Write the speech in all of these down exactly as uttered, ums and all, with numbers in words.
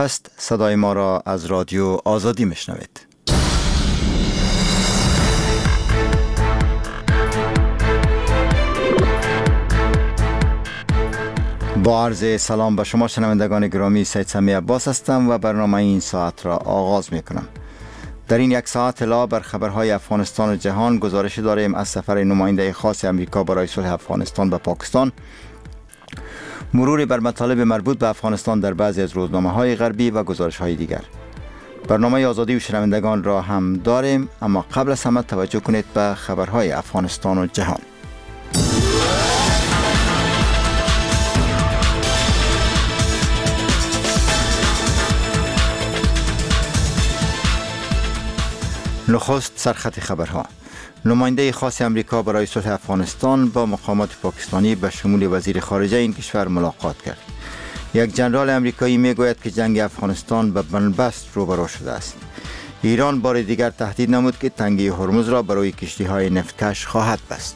است. صدای ما را از رادیو آزادی میشنوید. با عرض سلام به شما شنوندگان گرامی، سید سمی عباس هستم و برنامه این ساعت را آغاز می کنم. در این یک ساعت اطلاع بر خبرهای افغانستان و جهان، گزارش داریم از سفر نماینده خاص امریکا برای صلح افغانستان به پاکستان، مروری بر مطالب مربوط به افغانستان در بعضی از روزنامه‌های غربی و گزارش‌های دیگر. برنامه آزادی و شنوندگان را هم داریم، اما قبل از همه توجه کنید به خبرهای افغانستان و جهان. نخست سرخط خبرها. نماینده خاص امریکا برای صلح افغانستان با مقامات پاکستانی به شمول وزیر خارجه این کشور ملاقات کرد. یک جنرال امریکایی میگوید که جنگ افغانستان به بنبست روبرو شده است. ایران بار دیگر تهدید نمود که تنگه هرمز را برای کشتی‌های نفتکش خواهد بست.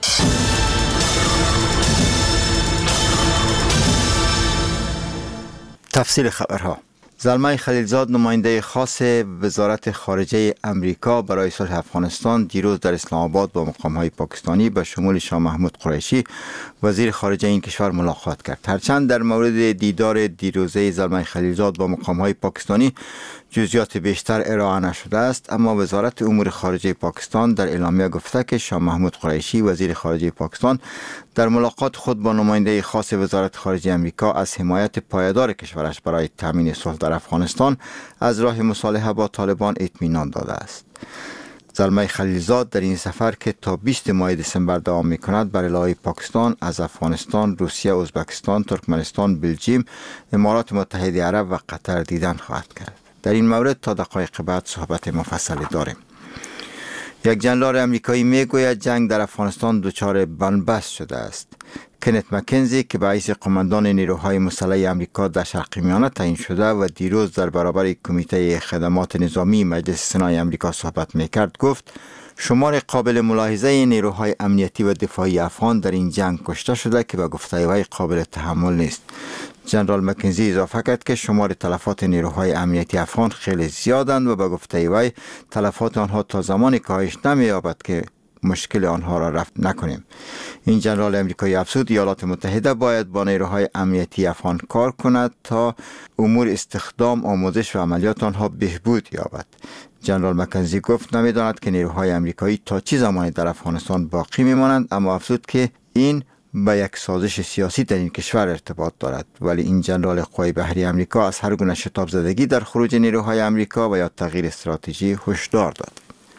تفصیل خبرها. زلمه خلیلزاد، نماینده خاص وزارت خارجه امریکا برای صلح افغانستان، دیروز در اسلام آباد با مقام‌های پاکستانی به شمول شاه محمود قریشی وزیر خارجه این کشور ملاقات کرد. هرچند در مورد دیدار دیروزه زلمه خلیلزاد با مقام‌های پاکستانی جزئیات بیشتر ارائه نشده است، اما وزارت امور خارجه پاکستان در اعلامیه گفته که شاه محمود قریشی وزیر خارجه پاکستان در ملاقات خود با نماینده خاص وزارت خارجه امریکا از حمایت پایدار کشورش برای تامین صلح در افغانستان از راه مصالحه با طالبان اطمینان داده است. زلمه خلیلزاد در این سفر که تا بیست ماه دسامبر دوام می‌کند بر علاوه پاکستان از افغانستان، روسیه، ازبکستان، ترکمنستان، بلژیم، امارات متحده عرب و قطر دیدن خواهد کرد. در این مورد تا دقایق بعد صحبت مفصلی داریم. یک جنرال امریکایی میگوید جنگ در افغانستان دچار بنبست شده است. کنت مکنزی که به حیث قماندان نیروهای مسلح امریکا در شرق میانه تعیین شده و دیروز در برابر کمیته خدمات نظامی مجلس سنای امریکا صحبت میکرد، گفت شمار قابل ملاحظه نیروهای امنیتی و دفاعی افغان در این جنگ کشته شده که به گفته وی قابل تحمل نیست. جنرال مکنزی اضافه کرد که شمار تلفات نیروهای امنیتی افغان خیلی زیادند و به گفته وی تلفات آنها تا زمانی کاهش نمی‌یابد که مشکل آنها را رفع نکنیم. این جنرال امریکایی افزود ایالات متحده باید با نیروهای امنیتی افغان کار کند تا امور استخدام، آموزش و عملیات آنها بهبود یابد. جنرال مکنزی گفت نمی‌داند که نیروهای امریکایی تا چه زمانی در افغانستان باقی می‌مانند، اما افزود که این به یک سازش سیاسی در این کشور ارتباط دارد. ولی این جنرال قوای بحری امریکا از هر گونه شتاب زدگی در خروج نیروهای امریکا و یا تغییر استراتژی هشدار داد.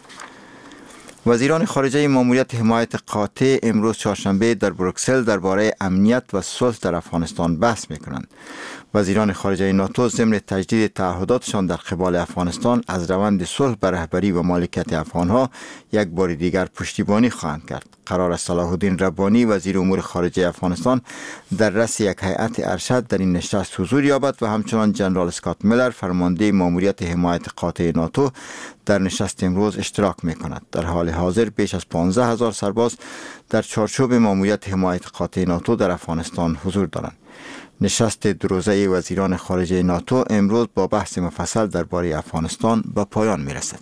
وزیران خارجه ماموریت حمایت قاطع امروز چهارشنبه در بروکسل درباره امنیت و صلح در افغانستان بحث می‌کنند. وزیران خارجه ناتو ضمن تجدید تعهداتشان در قبال افغانستان از روند صلح به رهبری و مالکیت افغانها یک بار دیگر پشتیبانی خواهند کرد. قرار است صلاح الدین ربانی وزیر امور خارجه افغانستان در رأس یک هیئت ارشد در این نشست حضور یابد و همچنان جنرال اسکات میلر فرمانده ماموریت حمایت قاطع ناتو در نشست امروز اشتراک می‌کند. در حال حاضر بیش از پانزده هزار سرباز در چارچوب ماموریت حمایت قاطع ناتو در افغانستان حضور دارند. نشست دروزه وزیران خارجه ناتو امروز با بحث مفصل درباره افغانستان به پایان می‌رسد.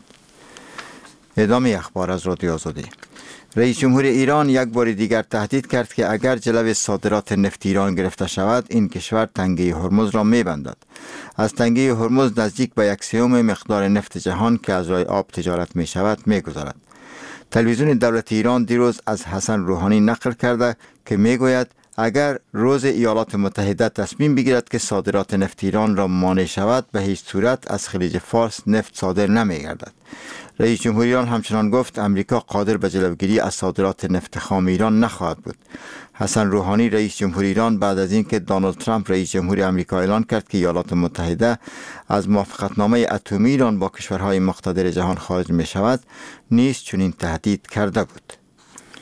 ادامه اخبار از رادیو آزادی. رئیس جمهور ایران یک بار دیگر تهدید کرد که اگر جلو صادرات نفت ایران گرفته شود این کشور تنگه هرمز را می‌بندد. از تنگه هرمز نزدیک به یک سوم مقدار نفت جهان که از راه آب تجارت می شود می‌گذرد. تلویزیون دولت ایران دیروز از حسن روحانی نقل کرده که میگوید اگر روز ایالات متحده تصمیم بگیرد که صادرات نفت ایران را مانع شود به هیچ صورت از خلیج فارس نفت صادر نمی‌گردد. رئیس جمهور ایران همچنان گفت امریکا قادر به جلوگیری از صادرات نفت خام ایران نخواهد بود. حسن روحانی رئیس جمهور ایران بعد از اینکه دونالد ترامپ رئیس جمهور آمریکا اعلان کرد که ایالات متحده از موافقتنامه اتمی ایران با کشورهای مقتدر جهان خارج می شود نیز چنین تهدید کرده بود.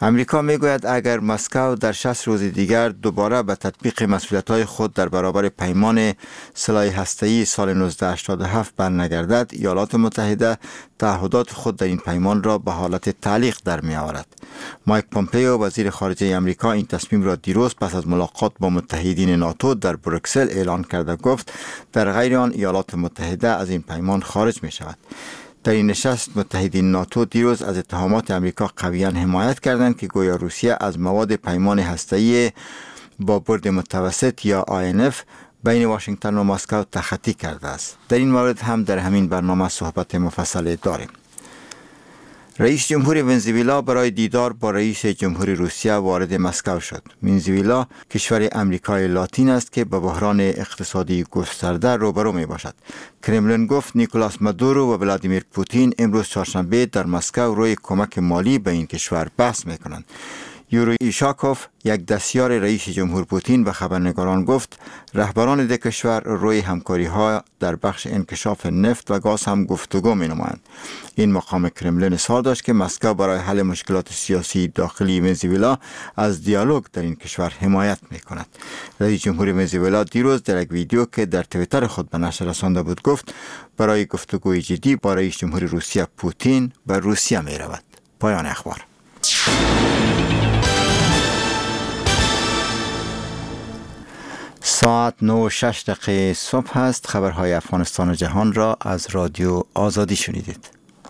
امریکا میگوید اگر مسکو در شصت روز دیگر دوباره به تطبیق مسئولیت‌های خود در برابر پیمان سلاح هسته‌ای سال نوزده هشتاد و هفت برنگردد، ایالات متحده تعهدات خود در این پیمان را به حالت تعلیق در می‌آورد. مایک پومپئو وزیر خارجه امریکا این تصمیم را دیروز پس از ملاقات با متحدین ناتو در بروکسل اعلان کرده گفت در غیر آن ایالات متحده از این پیمان خارج می‌شود. در این نشست متحدین ناتو دیروز از اتهامات امریکا قویاً حمایت کردند که گویا روسیه از مواد پیمان هسته‌ای با برد متوسط یا آی ان اف بین واشنگتن و مسکو تخطی کرده است. در این مورد هم در همین برنامه صحبت مفصل داریم. رئیس جمهور ونزوئلا برای دیدار با رئیس جمهور روسیه وارد مسکو شد. ونزوئلا کشور امریکای لاتین است که به بحران اقتصادی گسترده روبرو می باشد. کرملین گفت نیکولاس مادورو و ولادیمیر پوتین امروز چهارشنبه در مسکو روی کمک مالی به این کشور بحث می کنند. یوری ایشاکوف یک دستیار رئیس جمهور پوتین به خبرنگاران گفت رهبران دو کشور روی همکاری ها در بخش انکشاف نفت و گاز هم گفتگو می نمایند. این مقام کرملین اظهار داشت که مسکو برای حل مشکلات سیاسی داخلی ونزوئلا از دیالوگ در این کشور حمایت می کند. رئیس جمهور ونزوئلا دیروز در یک ویدیو که در توییتر خود به نشر رسانده بود گفت برای گفتگوی جدی با رئیس جمهور روسیه پوتین به روسیه می رود. پایان اخبار. ساعت نه و شش دقیقه صبح است. خبرهای افغانستان و جهان را از رادیو آزادی شنیدید.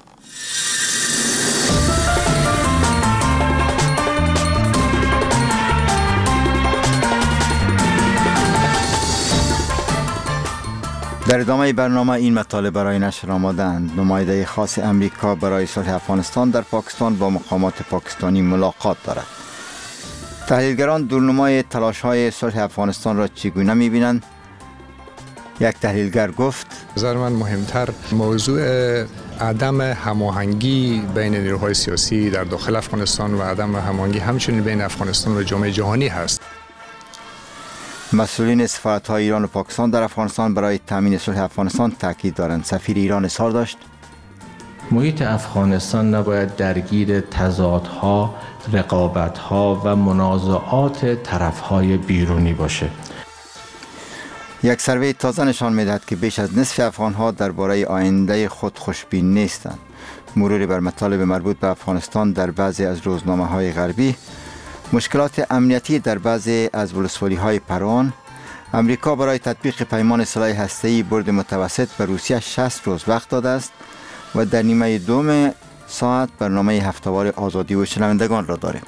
در ادامه برنامه این مطالب برای نشر آمدند. نماینده خاص امریکا برای صلح افغانستان در پاکستان با مقامات پاکستانی ملاقات دارد. تحلیلگران دورنمای تلاش‌های صلح افغانستان را چگونه می‌بینند؟ یک تحلیلگر گفت نظر من مهمتر موضوع عدم هماهنگی بین نیروهای سیاسی در داخل افغانستان و عدم هماهنگی همچنین بین افغانستان و جامعه جهانی هست. مسئولین سفارت‌های ایران و پاکستان در افغانستان برای تامین صلح افغانستان تاکید دارند. سفیر ایران اظهار داشت محیط افغانستان نباید درگیر تضادها، رقابتها و منازعات طرفهای بیرونی باشه. یک سروی تازه نشان می‌دهد که بیش از نصف افغان‌ها درباره آینده خود خوشبین نیستند. مروری بر مطالب مربوط به افغانستان در بعضی از روزنامه‌های غربی، مشکلات امنیتی در بعضی از ولسوالی‌های پروان، امریکا برای تطبیق پیمان سلاح هسته‌ای برد متوسط به روسیه شصت روز وقت داده است و در نیمه دوم ساعت برنامه هفته‌وار آزادی و شنوندگان را داریم.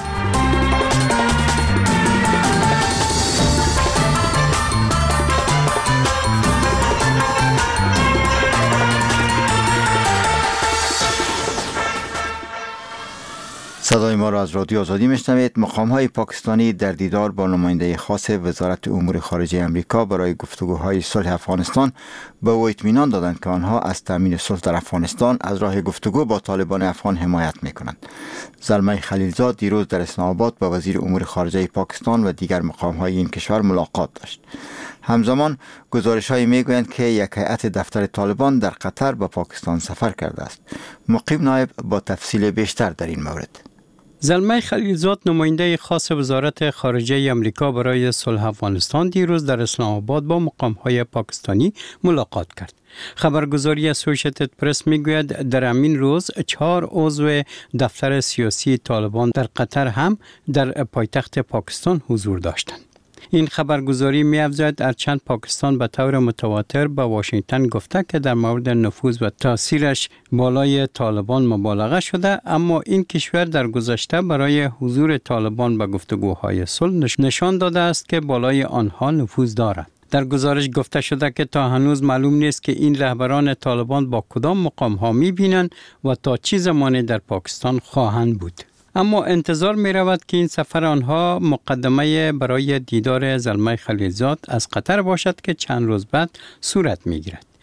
صدای ما را از رادیو آزادی میشنوید. مقام‌های پاکستانی در دیدار با نماینده خاص وزارت امور خارجه امریکا برای گفتگوهای صلح افغانستان به او اطمینان دادند که آنها از تامین صلح در افغانستان از راه گفتگو با طالبان افغان حمایت میکنند. زلمه خلیلزاد دیروز در اسلام آباد با وزیر امور خارجه پاکستان و دیگر مقام‌های این کشور ملاقات داشت. همزمان گزارش‌هایی میگویند که یک هیئت دفتر طالبان در قطر به پاکستان سفر کرده است. مقیم نایب با تفصیل بیشتر در این مورد. زلمه خلیلزاد نماینده خاص وزارت خارجه امریکا برای صلح افغانستان دیروز در اسلام آباد با مقام‌های پاکستانی ملاقات کرد. خبرگزاری اسوسییتد پرس میگوید در همین روز چهار عضو دفتر سیاسی طالبان در قطر هم در پایتخت پاکستان حضور داشتند. این خبرگزاری می‌افزاید هرچند پاکستان به طور متواتر به واشنگتن گفته که در مورد نفوذ و تاثیرش بالای طالبان مبالغه شده، اما این کشور در گذشته برای حضور طالبان به گفتگوهای صلح نشان داده است که بالای آنها نفوذ دارد. در گزارش گفته شده که تا هنوز معلوم نیست که این رهبران طالبان با کدام مقام‌ها می‌بینند و تا چه زمانی در پاکستان خواهند بود. اما انتظار می رود که این سفر آنها مقدمه برای دیدار زلمه خلیلزاد از قطر باشد که چند روز بعد صورت می گیرد.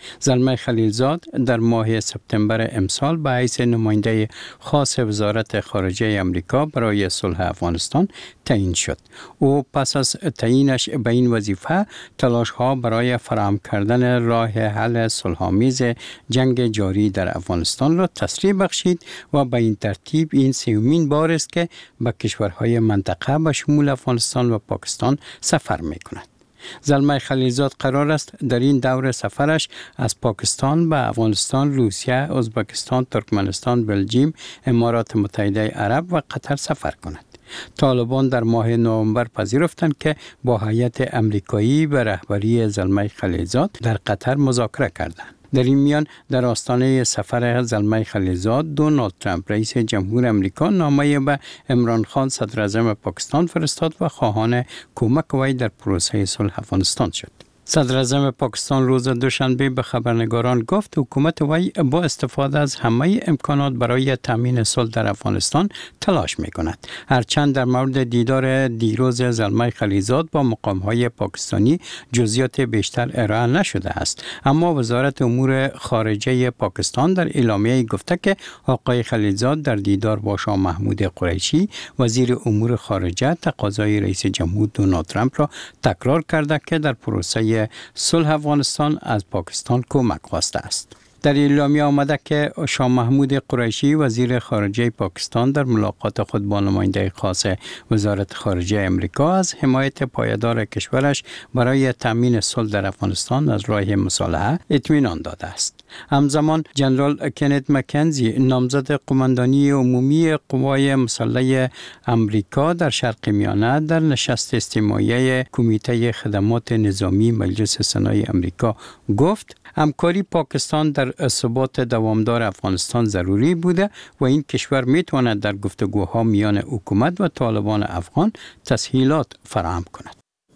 زلمه خلیلزاد در ماه سپتامبر امسال به حیث نماینده خاص وزارت خارجه امریکا برای صلح افغانستان تعیین شد. او پس از تعیینش به این وظیفه تلاش ها برای فراهم کردن راه حل صلح‌آمیز جنگ جاری در افغانستان را تسریع بخشید و به این ترتیب این سومین بار است که به کشورهای منطقه به شمول افغانستان و پاکستان سفر می کند. زلمه خلیلزاد قرار است در این دور سفرش از پاکستان به افغانستان، روسیه، ازبکستان، ترکمنستان، بلژیم، امارات متحده عرب و قطر سفر کند. طالبان در ماه نوامبر پذیرفتند که با هیئت امریکایی به رهبری زلمه خلیلزاد در قطر مذاکره کردند. در این میان در آستانه سفر زلمه خلیلزاد، دونالد ترامپ رئیس جمهور امریکا نامه به عمران خان صدر اعظم پاکستان فرستاد و خواهان کمک وی در پروسه صلح افغانستان شد. صدر اعظم پاکستان روز دوشنبه به خبرنگاران گفت حکومت وی با استفاده از همه امکانات برای تامین صلح در افغانستان تلاش می کند. هرچند در مورد دیدار دیروز زلمه خلیلزاد با مقام‌های پاکستانی جزئیات بیشتر ارائه نشده است، اما وزارت امور خارجه پاکستان در اعلامیه گفته که آقای خلیلزاد در دیدار با شاه محمود قریشی وزیر امور خارجه تقاضای رئیس جمهور دونالد ترامپ را تکرار کرده که در پروسه صلح افغانستان از پاکستان کمک خواسته است. در اعلامیه آمده که شاه محمود قریشی وزیر خارجه پاکستان در ملاقات خود با نماینده خاص وزارت خارجه امریکا از حمایت پایدار کشورش برای تامین صلح در افغانستان از راه مصالحه اطمینان داده است. همزمان جنرال کنت مکنزی نامزد قماندانی عمومی قوای مسلح امریکا در شرق میانه در نشست استماعی کمیته خدمات نظامی مجلس سنای امریکا گفت همکاری پاکستان در ثبات دوامدار افغانستان ضروری بوده و این کشور میتواند در گفتگوها میان حکومت و طالبان افغان تسهیلات فراهم کند.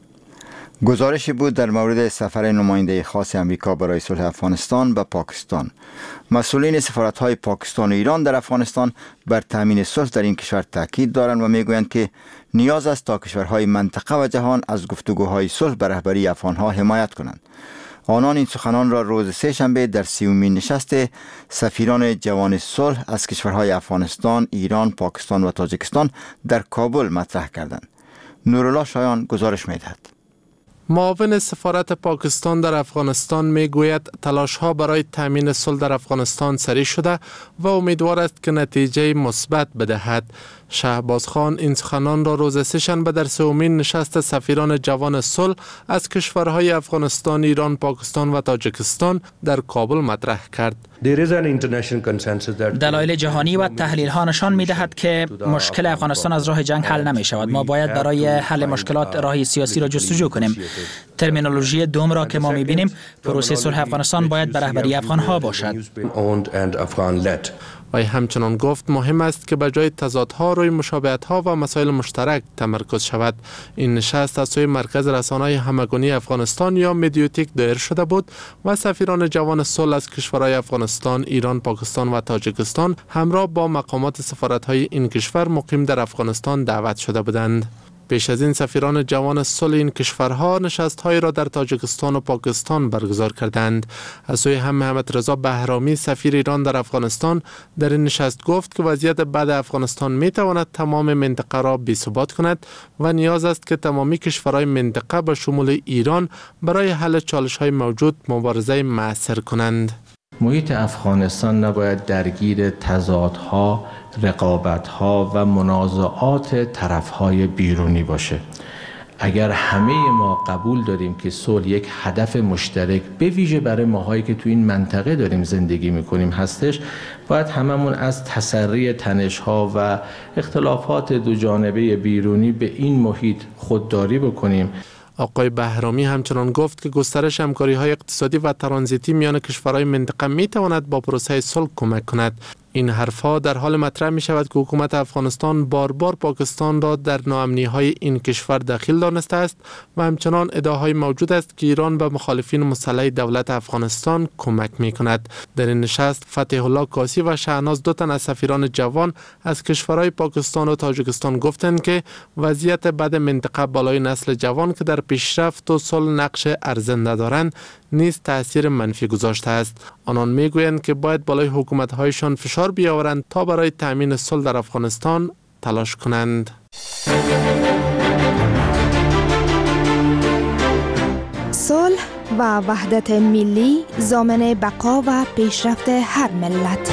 گزارشی بود در مورد سفر نماینده خاص امریکا برای صلح افغانستان به پاکستان. مسئولین سفارت‌های پاکستان و ایران در افغانستان بر تامین صلح در این کشور تاکید دارند و میگویند که نیاز است تا کشورهای منطقه و جهان از گفتگوهای صلح به رهبری افغان‌ها حمایت کنند. آنان این سخنان را روز سه شنبه در سیومین نشست سفیران جوان صلح از کشورهای افغانستان، ایران، پاکستان و تاجیکستان در کابل مطرح کردند. نورالله شایان گزارش می‌دهد. معاون سفارت پاکستان در افغانستان میگوید تلاش‌ها برای تامین صلح در افغانستان سریع شده و امیدوار است که نتیجه مثبت بدهد. شهباز خان این سخنان را روز سه‌شنبه در سومین نشست سفیران جوان صلح از کشورهای افغانستان، ایران، پاکستان و تاجیکستان در کابل مطرح کرد. دلایل جهانی و تحلیل ها نشان می دهد که مشکل افغانستان از راه جنگ حل نمی شود. ما باید برای حل مشکلات راه سیاسی را جستجو کنیم. ترمینولوژی دوم را که ما می بینیم، پروسه صلح افغانستان باید به رهبری افغان ها باشد. و همچنان گفت مهم است که به جای تضادها روی مشابهت‌ها و مسائل مشترک تمرکز شود. این نشست از سوی مرکز رسانه‌های همگانی افغانستان یا مدیوتیک دایر شده بود و سفیران جوان صلح از کشورهای افغانستان، ایران، پاکستان و تاجیکستان همراه با مقامات سفارت‌های این کشور مقیم در افغانستان دعوت شده بودند. پیش از این سفیران جوان صلح این کشورها نشست‌هایی را در تاجیکستان و پاکستان برگزار کردند. از سوی هم محمد رضا بهرامی سفیر ایران در افغانستان در این نشست گفت که وضعیت بد افغانستان می‌تواند تمام منطقه را بی‌ثبات کند و نیاز است که تمامی کشورهای منطقه به شمول ایران برای حل چالش‌های موجود مبارزه مؤثر کنند. محیط افغانستان نباید درگیر تضادها، رقابتها و منازعات طرفهای بیرونی باشه. اگر همه ما قبول داریم که صلح یک هدف مشترک به ویژه برای ماهایی که تو این منطقه داریم زندگی میکنیم هستش، باید هممون از تسری تنش‌ها و اختلافات دو جانبه بیرونی به این محیط خودداری بکنیم. آقای بهرامی همچنان گفت که گسترش همکاری‌های اقتصادی و ترانزیتی میان کشورهای منطقه می‌تواند با پروسه صلح کمک کند. این حرفها در حال مطرح می شود که حکومت افغانستان بار بار پاکستان را در ناامنی های این کشور دخیل دانسته است و همچنان ادعاهای موجود است که ایران به مخالفین مسلح دولت افغانستان کمک می کند. در این نشست فتح الله کاسی و شهناز دو تن از سفیران جوان از کشورهای پاکستان و تاجیکستان گفتند که وضعیت بد منطقه بالای نسل جوان که در پیشرفت و صلح نقش ارزنده دارند نیز تاثیر منفی گذاشته است. آنان میگویند که باید بالای حکومت‌هایشان فشار بیاورند تا برای تأمین صلح در افغانستان تلاش کنند. صلح و وحدت ملی ضامن بقا و پیشرفت هر ملت.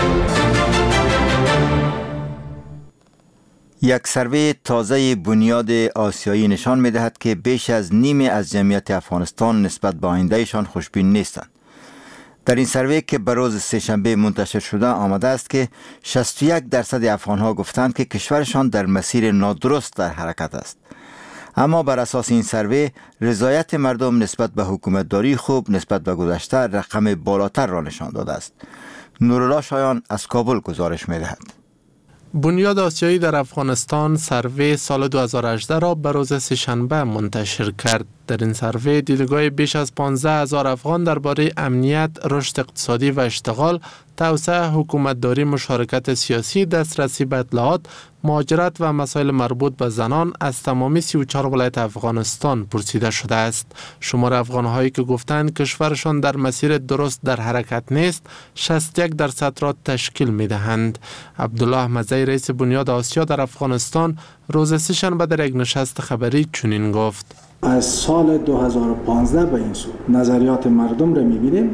یک سروی تازه بنیاد آسیایی نشان می دهد که بیش از نیمی از جمعیت افغانستان نسبت به آیندهشان خوشبین نیستند. در این سروی که به روز سه‌شنبه منتشر شده آمده است که شصت و یک درصد افغانها گفتند که کشورشان در مسیر نادرست در حرکت است. اما بر اساس این سروی رضایت مردم نسبت به حکومتداری خوب نسبت به گذشته رقم بالاتر را نشان داده است. نورالله شایان از کابل گزارش می دهد. بنیاد آسیایی در افغانستان سروی سال دو هزار و هجده را به روز سه‌شنبه منتشر کرد. در این سروی دیدگاه بیش از پانزده هزار افغان درباره امنیت، رشد اقتصادی و اشتغال، توسعه حکومتداری، مشارکت سیاسی، دسترسی به اطلاعات، مهاجرت و مسائل مربوط به زنان از تمامی سی و چهار ولایت افغانستان پرسیده شده است. شمار افغان‌هایی که گفتند کشورشان در مسیر درست در حرکت نیست، شصت و یک درصد را تشکیل می‌دهند. عبدالله مزی رئیس بنیاد آسیا در افغانستان روز سه‌شنبه در یک نشست خبری چنین گفت: از سال دو هزار و پانزده به این سو نظریات مردم را می‌بینیم.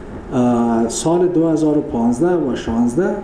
سال دو هزار و پانزده و شانزده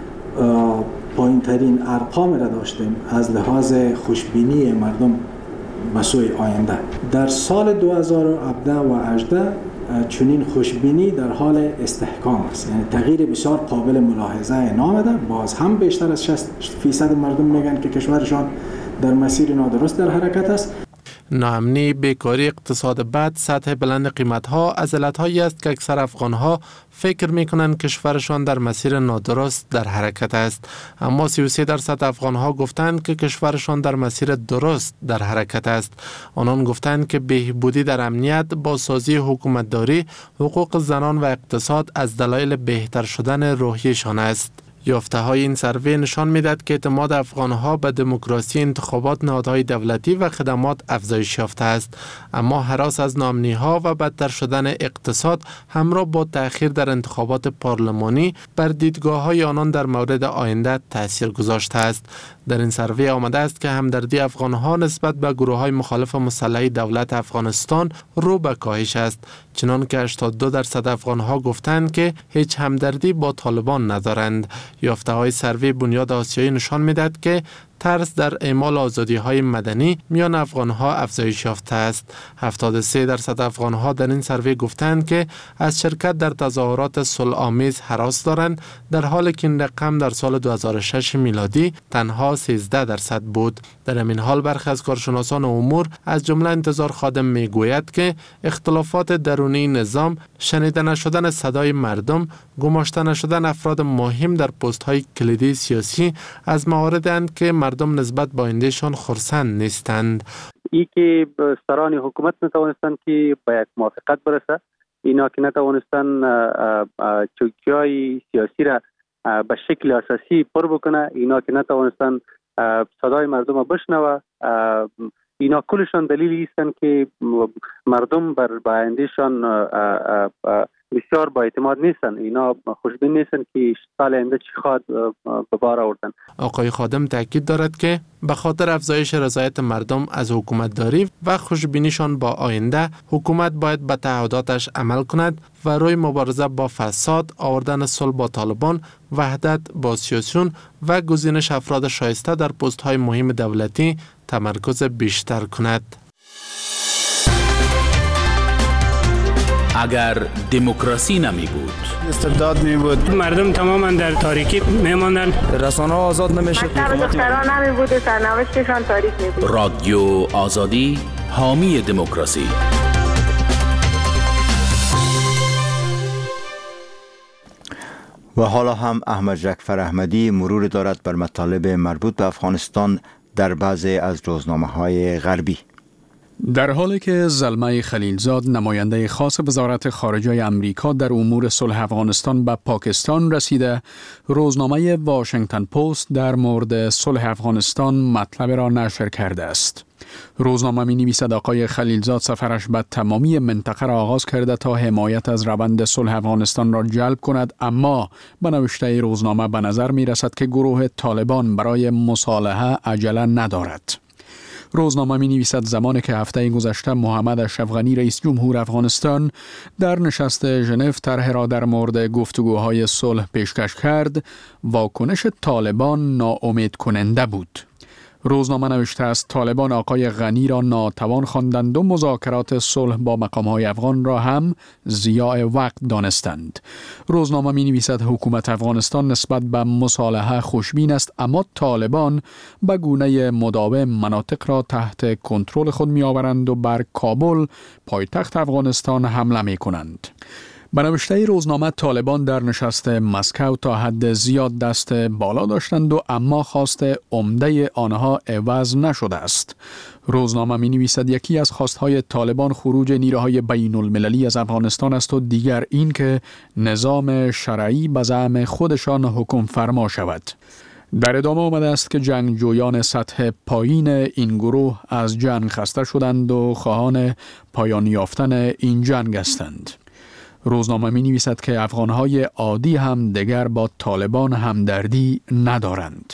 پایین ترین ارقام را داشتیم از لحاظ خوشبینی مردم به سوی آینده. در سال دو هزار و هفده و هجده چنین خوشبینی در حال استحکام است، یعنی تغییر بسیار قابل ملاحظه نامده. باز هم بیشتر از شصت فیصد مردم میگن که کشورشان در مسیر نادرست در حرکت است. ناامنی، بیکاری، اقتصاد بد، سطح بلند قیمت‌ها از علت‌هایی است که اکثر افغان‌ها فکر می‌کنند کشورشان در مسیر نادرست در حرکت است. اما سی و سه درصد افغان‌ها گفتند که کشورشان در مسیر درست در حرکت است. آنان گفتند که بهبودی در امنیت، بازسازی حکومتداری، حقوق زنان و اقتصاد از دلایل بهتر شدن روحیشان است. یافته های این سروی نشان می‌دهد که اعتماد افغان‌ها به دموکراسی، انتخابات، نهادهای دولتی و خدمات افزایش یافته است. اما هراس از ناامنی‌ها و بدتر شدن اقتصاد همراه با تأخیر در انتخابات پارلمانی بر دیدگاه‌های آنان در مورد آینده تأثیر گذاشته است. در این سروی آمده است که همدردی افغان‌ها نسبت به گروه‌های مخالف مسلح دولت افغانستان رو به کاهش است، چنان که هشتاد و دو درصد افغان‌ها گفتند که هیچ همدردی با طالبان ندارند. یافته‌های سروی بنیاد آسیایی نشان می‌دهد که ترس در اعمال آزادی‌های مدنی میان افغان‌ها افزایش یافته است. هفتاد و سه درصد افغان‌ها در این سروی گفتند که از شرکت در تظاهرات صلح‌آمیز هراس دارند، در حالی که این رقم در سال دو هزار و شش میلادی تنها سیزده درصد بود. در همین حال برخی از کارشناسان امور از جمله انتظار خادم میگوید که اختلافات درونی نظام، شنیده نشدن صدای مردم، گماشته نشدن افراد مهم در پست‌های کلیدی سیاسی از مواردند که مردم نسبت با آیندهشان خرسند نیستند. ای که سران حکومت نتوانستند که به یک موافقت برسه، اینا که نتوانستند چوکی‌های سیاسی را به شکل اساسی پر بکنه، اینا که نتوانستند صدای مردم را بشنوه، اینا کلشان دلیلی هستند که مردم بر آیندهشان بسیار با اعتماد نیستن. اینا خوشبین نیستن که سال آینده چی خواد به بار آوردن. آقای خادم تاکید دارد که به خاطر افزایش رضایت مردم از حکومتداری و خوشبینیشان با آینده، حکومت باید به تعهداتش عمل کند و روی مبارزه با فساد، آوردن صلح با طالبان، وحدت با سیاسیون و گزینش افراد شایسته در پست‌های مهم دولتی تمرکز بیشتر کند. اگر دموکراسی نمی بود، استبداد می بود، مردم تماما در تاریکی می ماندن، رسانه آزاد نمی شد، مکتب دختران نمی بود و سرنوشتشان تاریک می بود. رادیو آزادی حامی دموکراسی. و حالا هم احمد جعفر احمدی مرور دارد بر مطالب مربوط به افغانستان در بعضی از روزنامه‌های غربی. در حالی که زلمه خلیلزاد نماینده خاص وزارت خارجه امریکا در امور صلح افغانستان به پاکستان رسیده، روزنامه واشنگتن پست در مورد صلح افغانستان مطلب را نشر کرده است. روزنامه می نویسد آقای خلیلزاد سفرش به تمامی منطقه را آغاز کرده تا حمایت از روند صلح افغانستان را جلب کند، اما به نوشته روزنامه به نظر می رسد که گروه طالبان برای مصالحه عجله ندارد. روزنامه می نویسد زمانی که هفته گذشته محمد اشرف غنی رئیس جمهور افغانستان در نشست ژنو طرح را در مورد گفتگوهای صلح پیشکش کرد، واکنش طالبان ناامید کننده بود. روزنامه نوشته است طالبان آقای غنی را ناتوان خواندند و مذاکرات صلح با مقام‌های افغان را هم ضیاع وقت دانستند. روزنامه می نویسد حکومت افغانستان نسبت به مصالحه خوشبین است، اما طالبان به گونه مداوم مناطق را تحت کنترل خود می آورند و بر کابل پایتخت افغانستان حمله می کنند. به نوشته روزنامه طالبان در نشست مسکو تا حد زیاد دست بالا داشتند و اما خواست عمده آنها عوض نشده است. روزنامه می نویسد یکی از خواستهای طالبان خروج نیروهای بین المللی از افغانستان است و دیگر این که نظام شرعی به زعم خودشان حکم فرما شود. در ادامه آمده است که جنگجویان سطح پایین این گروه از جنگ خسته شدند و خواهان پایان یافتن این جنگ هستند. روزنامه می نویسد که افغانهای عادی هم دیگر با طالبان همدردی ندارند.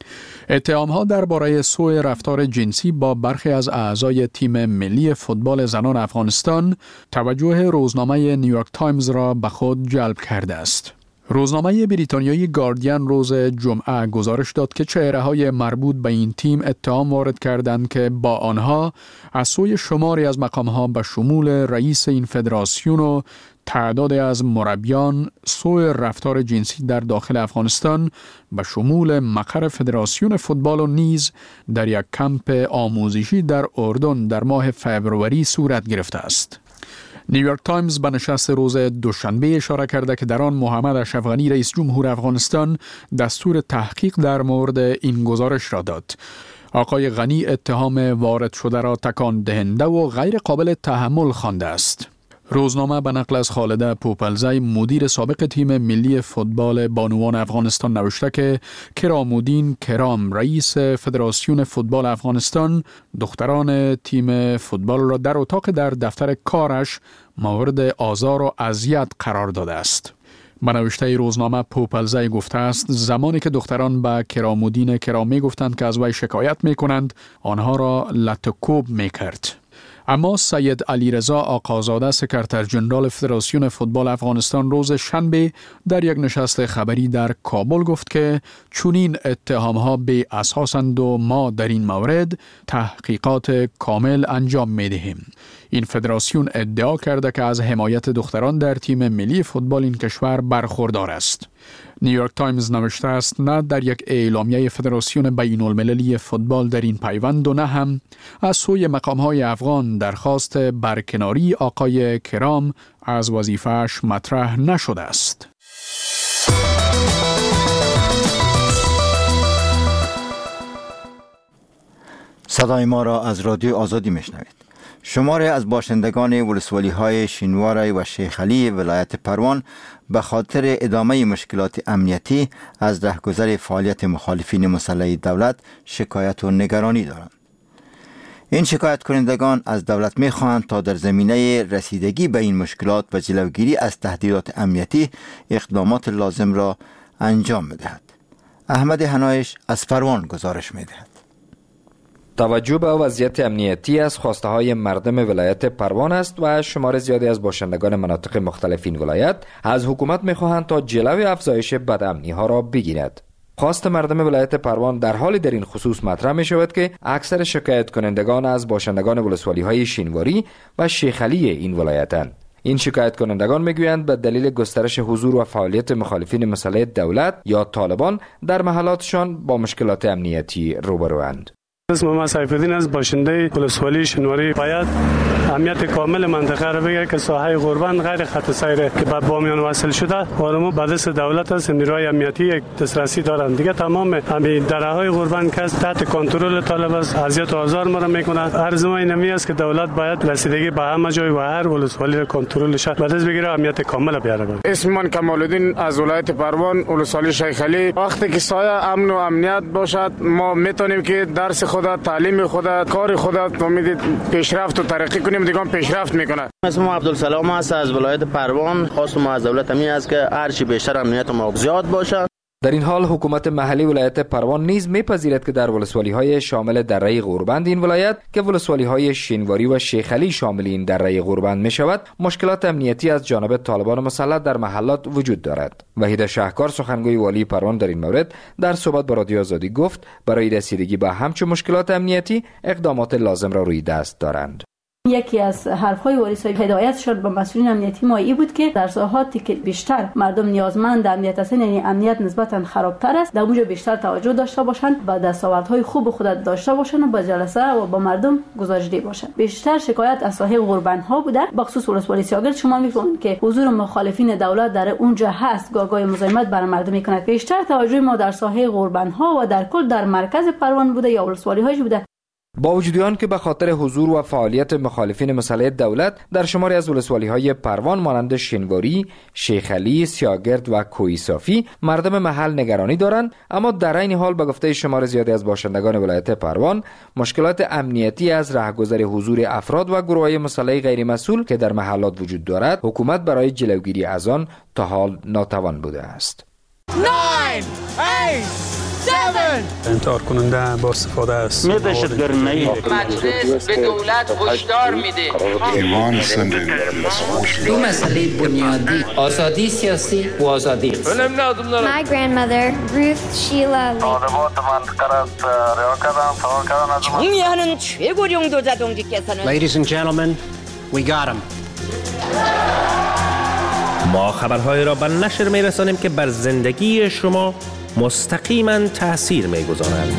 اتهام‌ها درباره سوء رفتار جنسی با برخی از اعضای تیم ملی فوتبال زنان افغانستان توجه روزنامه نیویورک تایمز را به خود جلب کرده است. روزنامه بریتانیایی گاردین روز جمعه گزارش داد که چهره‌های مربوط به این تیم اتهام وارد کردند که با آنها از سوی شماری از مقام‌ها به شمول رئیس این فدراسیون و تعداد از مربیان سوء رفتار جنسی در داخل افغانستان به شمول مقر فدراسیون فوتبال و نیز در یک کمپ آموزشی در اردن در ماه فبروری صورت گرفته است. نیویورک تایمز به نشست روز دوشنبه اشاره کرده که در آن محمد اشرف غنی رئیس جمهور افغانستان دستور تحقیق در مورد این گزارش را داد. آقای غنی اتهام وارد شده را تکان دهنده و غیر قابل تحمل خوانده است. روزنامه به نقل از خالده پوپلزی مدیر سابق تیم ملی فوتبال بانوان افغانستان نوشته که کرامودین کرام رئیس فدراسیون فوتبال افغانستان دختران تیم فوتبال را در اتاق در دفتر کارش مورد آزار و اذیت قرار داده است. به نوشته روزنامه پوپلزی گفته است زمانی که دختران به کرامودین کرام می گفتند که از وی شکایت می کنند آنها را لطوکوب می کرد. اما سید علیرضا آقازاده سکرتر جنرال فدراسیون فوتبال افغانستان روز شنبه در یک نشست خبری در کابل گفت که چنین اتهام‌ها بی اساسند و ما در این مورد تحقیقات کامل انجام می‌دهیم. این فدراسیون ادعا کرده که از حمایت دختران در تیم ملی فوتبال این کشور برخوردار است. نیویورک تایمز نوشته است نه در یک اعلامیه فدراسیون بین المللی فوتبال در این پیوند و نه هم از سوی مقام‌های افغان درخواست برکناری آقای کرام از وظیفه‌اش مطرح نشده است. صدای ما را از رادیو آزادی میشنوید. شماری از باشندگان ولسوالی‌های شینوار و شیخ علی ولایت پروان به خاطر ادامه مشکلات امنیتی از رهگذر فعالیت مخالفین مسلح دولت شکایت و نگرانی دارند. این شکایت کنندگان از دولت می‌خواهند تا در زمینه رسیدگی به این مشکلات و جلوگیری از تهدیدات امنیتی اقدامات لازم را انجام بدهد. احمد حنایش از پروان گزارش می‌دهد. توجه به وضعیت امنیتی از خواسته های مردم ولایت پروان است و شمار زیادی از باشندگان مناطق مختلف این ولایت از حکومت می‌خواهند تا جلوی افزایش بدامنی ها را بگیرد. خواست مردم ولایت پروان در حالی در این خصوص مطرح می شود که اکثر شکایت کنندگان از باشندگان ولسوالی های شینواری و شیخ علی این ولایتند. این شکایت کنندگان میگویند به دلیل گسترش حضور و فعالیت مخالفین مسلح دولت یا طالبان در محلاتشان با مشکلات امنیتی روبروند. اسم ما سیف الدین از باشنده ولسوالی شنواری. باید اهمیت کامل منطقه را بگیره که ساحه غوربند غیر خط سیر که به بامیان وصل شده و بعد از دولت است نیروهای امنیتی دسترسی دارند. دیگه تمام همین درهای غوربند که تحت کنترل طالب است، اذیت و آزار ما را میکنه. عرض ما اینمی است که دولت باید رسیدگی به همه جای و هر ولسوالی را کنترل شه بعد از بگیره اهمیت کامل بیاره. اسم من کمال الدین از ولایت پروان ولسوالی شیخ علی. وقتی که سایه امن و امنیت باشد ما میتونیم که درس خود، تعلیم خود، کار خود امید پیشرفت و ترقی کنیم. دیگه پیشرفت میکنه. اسم ما عبدالسلام است از ولایت پروان. خواست ما از دولت همین است که هر چی بیشتر امنیت ما زیاد باشه. در این حال حکومت محلی ولایت پروان نیز میپذیرد که در ولسوالی‌های شامل دره غوربند این ولایت که ولسوالی‌های شینواری و شیخ علی شامل این دره غوربند میشود، مشکلات امنیتی از جانب طالبان مسلح در محلات وجود دارد. وحید شهکار سخنگوی والی پروان در این مورد در صحبت با رادیو آزادی گفت برای رسیدگی به همچون مشکلات امنیتی اقدامات لازم را روی دست دارند. یکی از حرف‌های واریس هدایت شد به مسئولین امنیتی ما ای بود که در ساحاتی که بیشتر مردم نیازمند امنیت هستند، یعنی امنیت نسبتاً خرابتر است، در اونجا بیشتر توجه داشته باشند و دستاوردهای خوب خود داشته باشند و با جلسه و با مردم گزارش‌دهی باشند. بیشتر شکایت از ساحه غوربندها بوده. بخصوص ولسوالی سیاگرد شما می‌فهمید که حضور مخالفین دولت در اونجا هست، گاگای مزاحمت بر مردم می‌کند. بیشتر توجه ما در ساحه غوربندها و در کل در مرکز پروان بوده یا ولسوالی‌هاش بوده. با وجود آن که به خاطر حضور و فعالیت مخالفین مسلح دولت در شماری از ولسوالی‌های پروان مانند شینواری، شیخ علی، سیاگرد و کوی صافی مردم محل نگرانی دارند، اما در این حال به گفته شمار زیادی از باشندگان ولایت پروان مشکلات امنیتی از رهگذر حضور افراد و گروه‌های مسلح غیر مسئول که در محلات وجود دارد، حکومت برای جلوگیری از آن تا حال ناتوان بوده است. انتحار کننده با استفاده است. می دهشتگری نهی. مجلس به دولت هشدار میده. دو مسئله بنیادی، آزادی سیاسی و آزادی. My grandmother Ruth Sheila Lee. 정의하는 최고령도 자동직께서는 Ladies and gentlemen, we got him. ما خبرهای را به نشر می‌رسانیم که بر زندگی شما مستقیما تأثیر می‌گذارند.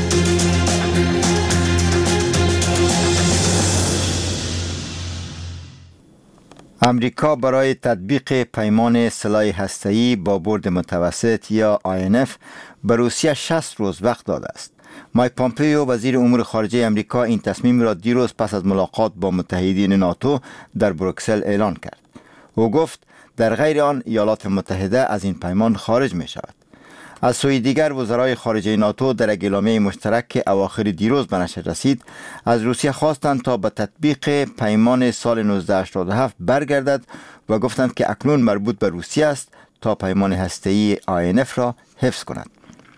امریکا برای تطبیق پیمان سلاح هسته‌ای با برد متوسط یا آی ان اف به روسیه شصت روز وقت داده است. مایک پامپیو وزیر امور خارجه امریکا این تصمیم را دیروز پس از ملاقات با متحدین ناتو در بروکسل اعلان کرد. او گفت در غیر آن ایالات متحده از این پیمان خارج می شود. از سوی دیگر وزرای خارجه ناتو در اعلامیه مشترک که اواخر دیروز به نشر رسید از روسیه خواستند تا به تطبیق پیمان سال نوزده هشتاد و هفت برگردد و گفتند که اکنون مربوط به روسیه است تا پیمان هسته‌ای آی ان اف را حفظ کند.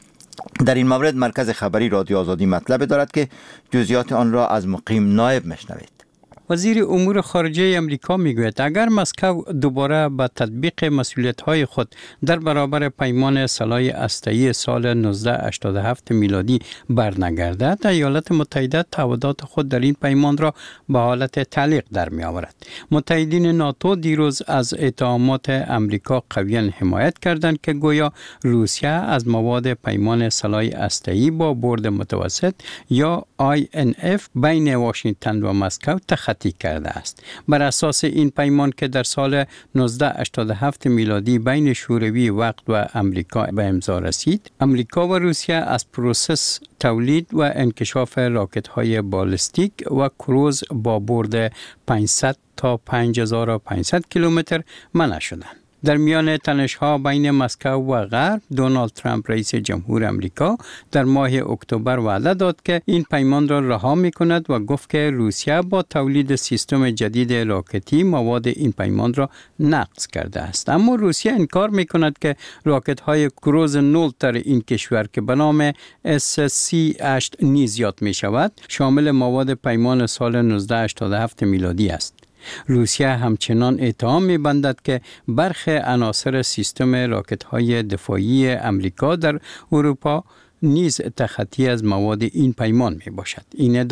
در این مورد مرکز خبری رادیو آزادی مطلب دارد که جزئیات آن را از مقیم نایب مشنوید. وزیر امور خارجه امریکا میگوید اگر مسکو دوباره به تطبیق مسئولیت‌های خود در برابر پیمان سلاح هسته‌ای سال نوزده هشتاد و هفت میلادی برنگردد، ایالات متحده تعهدات خود در این پیمان را به حالت تعلیق در می‌آورد. متحدین ناتو دیروز از اتهامات امریکا قویاً حمایت کردند که گویا روسیه از مواد پیمان سلاح هسته‌ای با برد متوسط یا آی ان اف بین واشنگتن و مسکو تخطی کرده است. بر اساس این پیمان که در سال نوزده هشتاد و هفت میلادی بین شوروی وقت و امریکا به امضا رسید، امریکا و روسیه از پروسس تولید و انکشاف راکت‌های بالستیک و کروز با برد پانصد تا پنج هزار و پانصد کیلومتر منع شدند. در میان تنش‌ها بین مسکو و غرب، دونالد ترامپ رئیس جمهور امریکا در ماه اکتبر وعده داد که این پیمان را رها می‌کند و گفت که روسیه با تولید سیستم جدید راکتی مواد این پیمان را نقض کرده است. اما روسیه انکار می‌کند که راکت‌های کروز نول در این کشور که به نام اس سی هشت نیز یاد می‌شود، شامل مواد پیمان سال نوزده هشتاد و هفت میلادی است. روسیه همچنان اتهام می‌بندد که برخی عناصر سیستم راکت‌های دفاعی امریکا در اروپا نیز تخطی از مواد این پیمان می‌باشد. این ادعا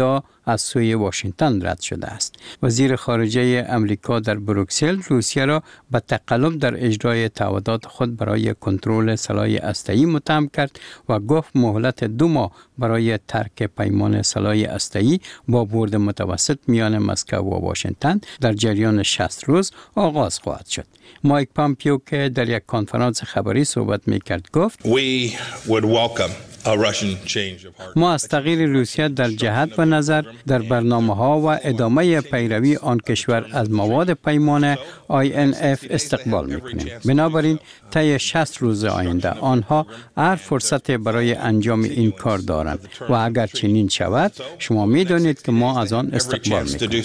از سوی واشنگتن رد شده است. وزیر خارجه امریکا در بروکسل روسیه را به تقلب در اجرای تعهدات خود برای کنترل سلاح هسته‌ای متهم کرد و گفت مهلت دو ماه برای ترک پیمان سلاح هسته‌ای با برد متوسط میان مسکو و واشنگتن در جریان شصت روز آغاز خواهد شد. مایک پامپیو که در یک کنفرانس خبری صحبت می‌کرد گفت We would welcome a Russian change of heart. ما از تغییر روسیه در جهت و نظر در برنامه‌ها و ادامه پیروی آن کشور از مواد پیمان آی ان اف استقبال می‌کنیم. بنابراین طی شصت روز آینده آنها هر فرصت برای انجام این کار دارند و اگر چنین شود شما می‌دانید که ما از آن استقبال می‌کنیم.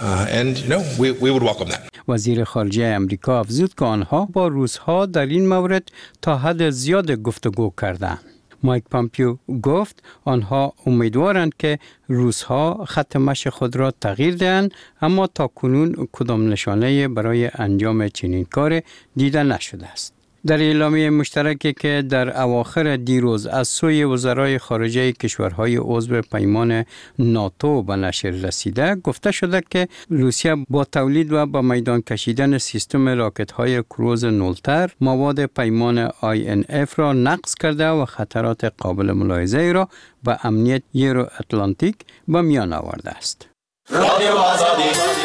وزیر خارجه امریکا افزود که آنها با روس‌ها در این مورد تا حد زیاد گفتگو کردند. مایک پامپیو گفت آنها امیدوارند که روس‌ها خط مشی خود را تغییر دهند، اما تا کنون کدام نشانه برای انجام چنین کار دیده نشده است. در اعلامیه مشترکی که در اواخر دیروز از سوی وزرای خارجه کشورهای عضو پیمان ناتو به نشر رسیده گفته شده که روسیه با تولید و به میدان کشیدن سیستم راکت‌های کروز نولتر مواد پیمان آی ان اف را نقض کرده و خطرات قابل ملاحظه را به امنیت یورو اتلانتیک به میان آورده است. رادیو آزادی.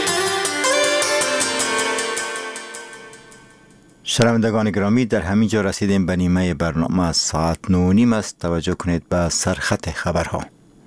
شنوندگان گرامی، در همین جا رسیدیم به نیمه برنامه. از ساعت نه و نیم است. توجه کنید به سرخط خبرها.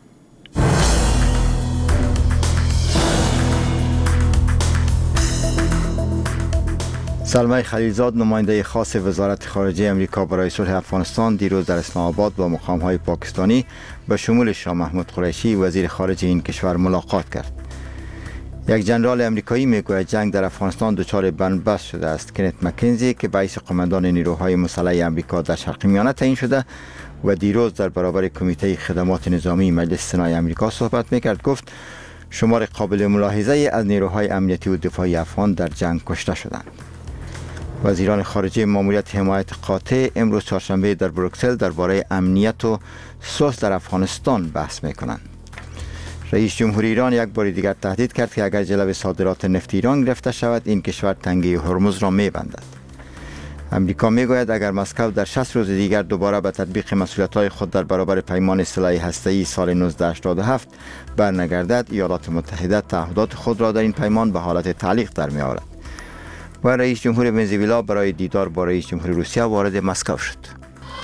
زلمه خلیلزاد نماینده خاص وزارت خارجه امریکا برای صلح افغانستان دیروز در اسلام آباد با مقام‌های پاکستانی به شمول شاه محمود قریشی وزیر خارجه این کشور ملاقات کرد. یک جنرال امریکایی میگوید جنگ در افغانستان دچار بنبست شده است. کنت مکنزی که رئیس قماندان نیروهای مسلح امریکا در شرق میانه تعیین شده و دیروز در برابر کمیته خدمات نظامی مجلس سنای امریکا صحبت میکرد گفت شمار قابل ملاحظه از نیروهای امنیتی و دفاعی افغان در جنگ کشته شدند. وزیران خارجه ماموریت حمایت قاطع امروز چهارشنبه در بروکسل درباره امنیت و صلح در افغانستان بحث میکنند. رئیس جمهوری ایران یک بار دیگر تهدید کرد که اگر جلو صادرات نفت ایران گرفته شود این کشور تنگه هرمز را میبندد. امریکا میگوید اگر مسکو در شصت روز دیگر دوباره به تطبیق مسئولیت‌های خود در برابر پیمان سلاح هسته‌ای سال نوزده هشتاد و هفت برنگردد، ایالات متحده تعهدات خود را در این پیمان به حالت تعلیق در می‌آورد. و رئیس جمهور ونزوئلا برای دیدار با رئیس جمهور روسیه وارد مسکو شد.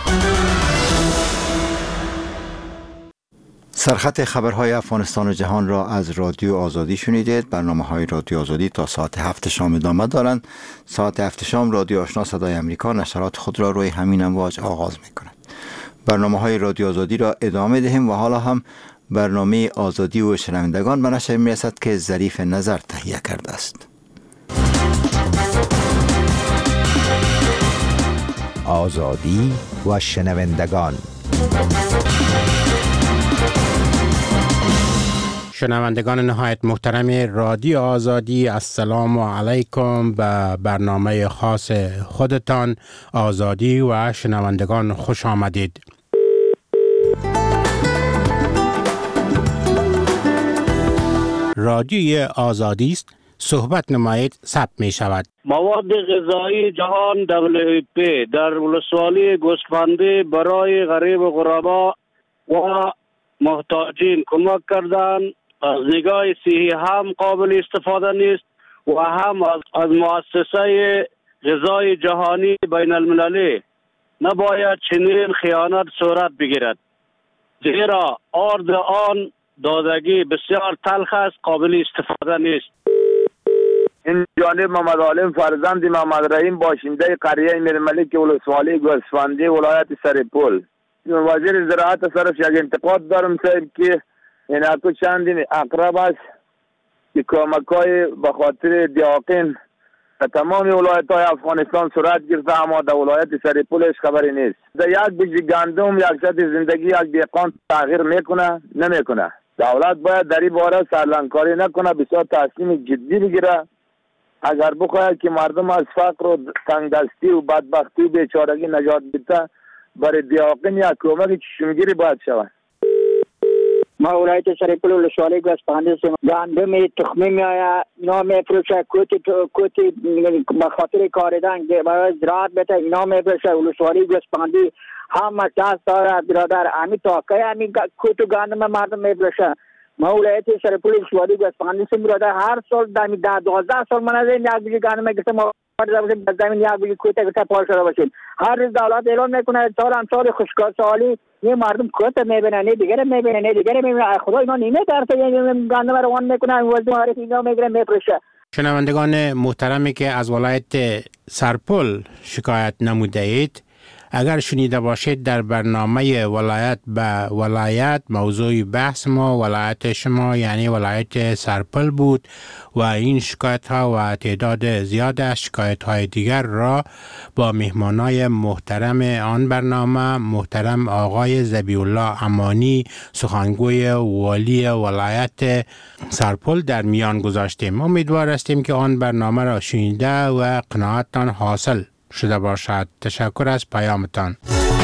سرخط خبرهای افغانستان و جهان را از رادیو آزادی شنیدید. برنامه‌های رادیو آزادی تا ساعت هفت شام ادامه دارند. ساعت هفت شام رادیو آشنا صدای امریکا نشرات خود را روی همین امواج آغاز می‌کند. برنامه‌های رادیو آزادی را ادامه دهیم و حالا هم برنامه آزادی و شنوندگان به نشر می‌رسد که ظریف نظر تهیه کرده است. آزادی و شنوندگان. شنوندگان نهایت محترم رادیو آزادی، السلام علیکم. به برنامه خاص خودتان آزادی و شنوندگان خوش آمدید. رادیوی آزادی است، صحبت نمایید ثبت می شود. مواد غذایی جهان دبلیو ای پی در ولسوالی گوسفندی برای غریب و غربا و محتاجین کمک کردن. از نگاه صحی هم قابل استفاده نیست و هم از, از مؤسسه غذای جهانی بین المللی نباید چنین خیانت صورت بگیرد، زیرا آرد آن دادگی بسیار تلخ است، قابل استفاده نیست. این جانب محمد عالم فرزند محمد رحیم باشنده قریه میرملک ولسوالی گوسفندی ولایت سرپل. وزیر زراعت طرف یک انتقاد دارم صاحب که این اکو چندین اقرب است که کمک‌های به خاطر دیاقین تمام ولایت های افغانستان صورت گرفته، اما در ولایت سرپلش خبری نیست. در یک بیج گندم یک شد زندگی یک دیقان تغییر میکنه نمیکنه. دولت باید در این باره سرلنکاری نکنه، بسیار تصمیم جدی بگیره. اگر بخواهد که مردم از فقر و تنگدستی و بدبختی و بیچارگی نجات بده، برای دیاقین یک کمک چشمگیری باید شود. ما ولایت سرپل ولسوالی گوسفندی هستیم. گندم تخمی میآید اینا میفروشه، کوتی کوتی به خاطر کاریدن که برای زراعت بده اینا میفروشه. ولسوالی گوسفندی همه دست دارد برادر. امی تاکه امی کوتو گندم مردم میفروشه. ما ولایت سرپل ولسوالی گوسفندی هستیم برادر. هر سال دمی ده دوازده سال من از این یک بوجی گندم میگیرم. ما زمین یک بوجی کوته کوته پال شده باشیم. هر روز دولت اعلان میکنه سال هم سال خشکسالی یه مردم کوته میبینن، نه دیگه میبینن، نه دیگه میبینن. خدا اینا نیمه درته یعنی گندم روان میکنن، وزن معرفی اینا میگیرن میفروشه. شنوندگان محترمی که از ولایت سرپل شکایت نموده اید، اگر شنیده باشید در برنامه ولایت به ولایت موضوع بحث ما ولایت شما یعنی ولایت سرپل بود و این شکایت ها و تعداد زیاد از شکایت های دیگر را با مهمانای محترم آن برنامه محترم آقای ذبیح الله امانی سخنگوی والی ولایت سرپل در میان گذاشتیم. امیدوار هستیم که آن برنامه را شنیده و قناعتتان حاصل شده باشد. تشکر از پیامتان.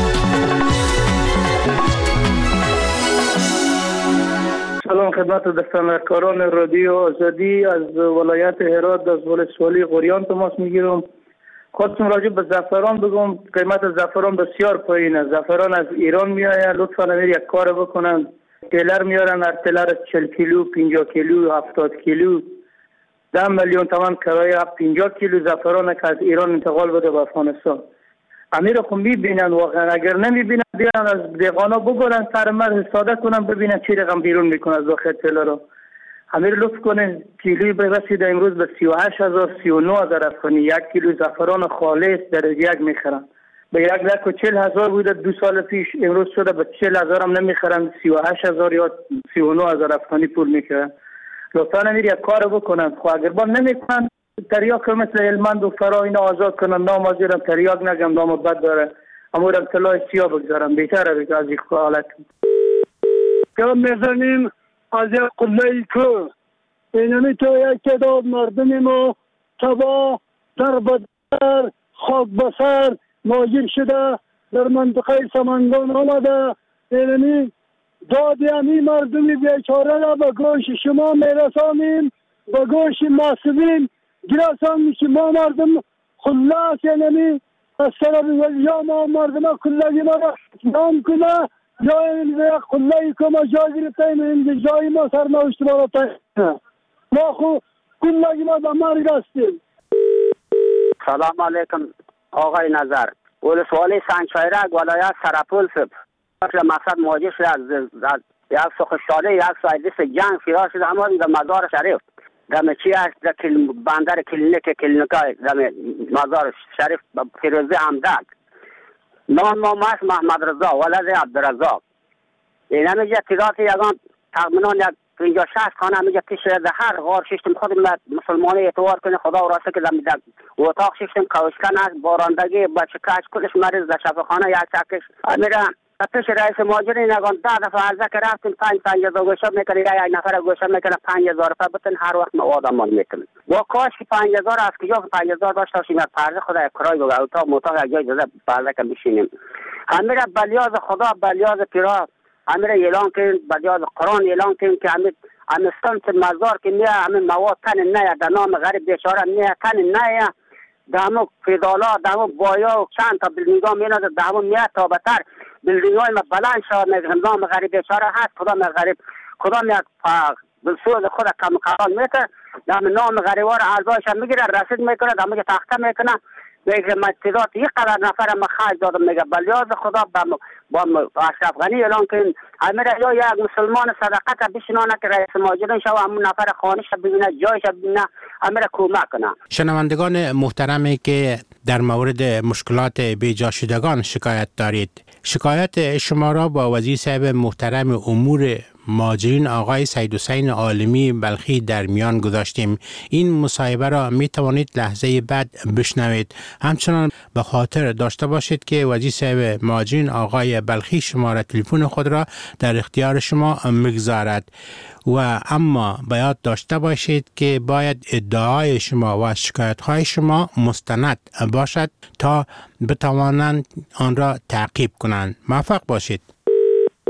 سلام خدمت دستاندرکاران رادیو آزادی. از ولایت هرات از ولسوالی غوریان تماس میگیرم. خواستم راجع به زعفران بگم. قیمت زعفران بسیار پایینه. زعفران از ایران میآید. لطفا امیر یک کار بکنن. تیلر میارن، هر تیلر چهل کیلو، پنجاه کیلو، هفتاد کیلو، ده میلیون تومان کرایه پنجاه کیلو زعفران که از ایران انتقال بده به افغانستان. امیر خو میبینن واقعا. اگر نمیبینن بیان از دیقانا بگورن سر مرد استاده کنن ببینن چی رقم بیرون میکنه از داخل تیلر رو. امیر لطف کنه کیلوی برسیده امروز به سی و هشت هزار سی و نه هزار افغانی. یک کیلو زعفران خالص در یک میخرن. به یک لک و چل هزار بوده دو سال پیش، امروز شده به چل هزار هم نمیخرن، سی و هشت هزار یا سی و نه هزار افغانی پول میخرن. لطفا امیر یک کار بکنن. خو اگر با نمیکنن تریاک مثل هلمند و فرا اینا آزاد کنن. نام ازیرم تریاک نگم، نام بد داره، اما رم طلای سیاه بگذارم. بهتره که از این حالت کم میزنیم از یک قلهی که اینمی تو یک تعداد مردم ما تبا در بدر خاک بسر ناجر شده در منطقه سمنگان آمده. اینمی دادی همی مردم بیچاره را به گوش شما میرسانیم، به گوش مسئولین گرسانیم که ما مردم خلاص یعنی از طرف یا ما مردم کلگی ما را نام کنه یا این کلگی که ما جا گرفتیم این جایی ما سرنوشت ما را تایید. ما خو کلگی ما به مرگ هستیم. سلام علیکم آقای نظر. ولسوالی سنگچایرک ولایت سرپل سب مقصد مواجه شده از یک سخشاله یک سایدیس جنگ فرار شده اما در مزار شریف در چی است در بندر کلینیک کلینیکای در مزار شریف فیروزی عمدک نام ما است محمد رضا ولد عبدالرزاق. این همیجه تعداد یکان تقریبا یک پنجاه شصت خانه همیجه پیش در هر غار ششتم خود مسلمانی اعتبار کنه خدا و راسته که در اتاق ششتم کوشکن است بارندگی بچه کش کلش مریض در شفاخانه یک چکش امیره پیش رئیس مهاجرین نگان ده دفعه عرضه که رفتیم پنج پنج هزار گوشه میکنه یا یک نفر گوشه میکنه پنج هزار روپیه بتن هر وقت مواد امان میکنه. با کاش که پنج هزار از کجا پنج هزار داشته باشیم از پرده خدا یک کرای بگه اتاق موتاق یک جای داده پرده که بشینیم. همیره بلیاز خدا بلیاز پیرا همیره اعلان کنیم بلیاز قرآن اعلان کنیم که همین امستان مزار که میه همین مواد تن نه در نام غریب بیچاره میه تن نه دامو فیدالا دامو بایا و چند تا بلدینگاه میاد دامو میاد تا بتر بلدینگاه ما بلند شد میگم نام غریب بیچاره هست کدام غریب کدام یک بلسوز خود کم قرار میته دام نام غریبا رو ارزایش میگیره رسید میکنه دامو که تخته میکنه میگه من تعداد یک قدر نفر ما خرج دادم میگه بلیاز خدا با با اشرف غنی اعلان کن امیره یا یک مسلمان صدقه بشینانه که رئیس مهاجرین شو همون نفر خانش ببینه جایش ببینه امیره کمک کنه. شنوندگان محترمی که در مورد مشکلات بیجا شدگان شکایت دارید، شکایت شما را با وزیر صاحب محترم امور مهاجرین آقای سید حسین عالمی بلخی در میان گذاشتیم. این مصاحبه را می توانید لحظه بعد بشنوید. همچنان به خاطر داشته باشید که وزیر صاحب مهاجرین آقای بلخی شماره تلفن خود را در اختیار شما میگذارد و اما باید داشته باشید که باید ادعای شما و شکایت های شما مستند باشد تا بتوانند آن را تعقیب کنند. موفق باشید.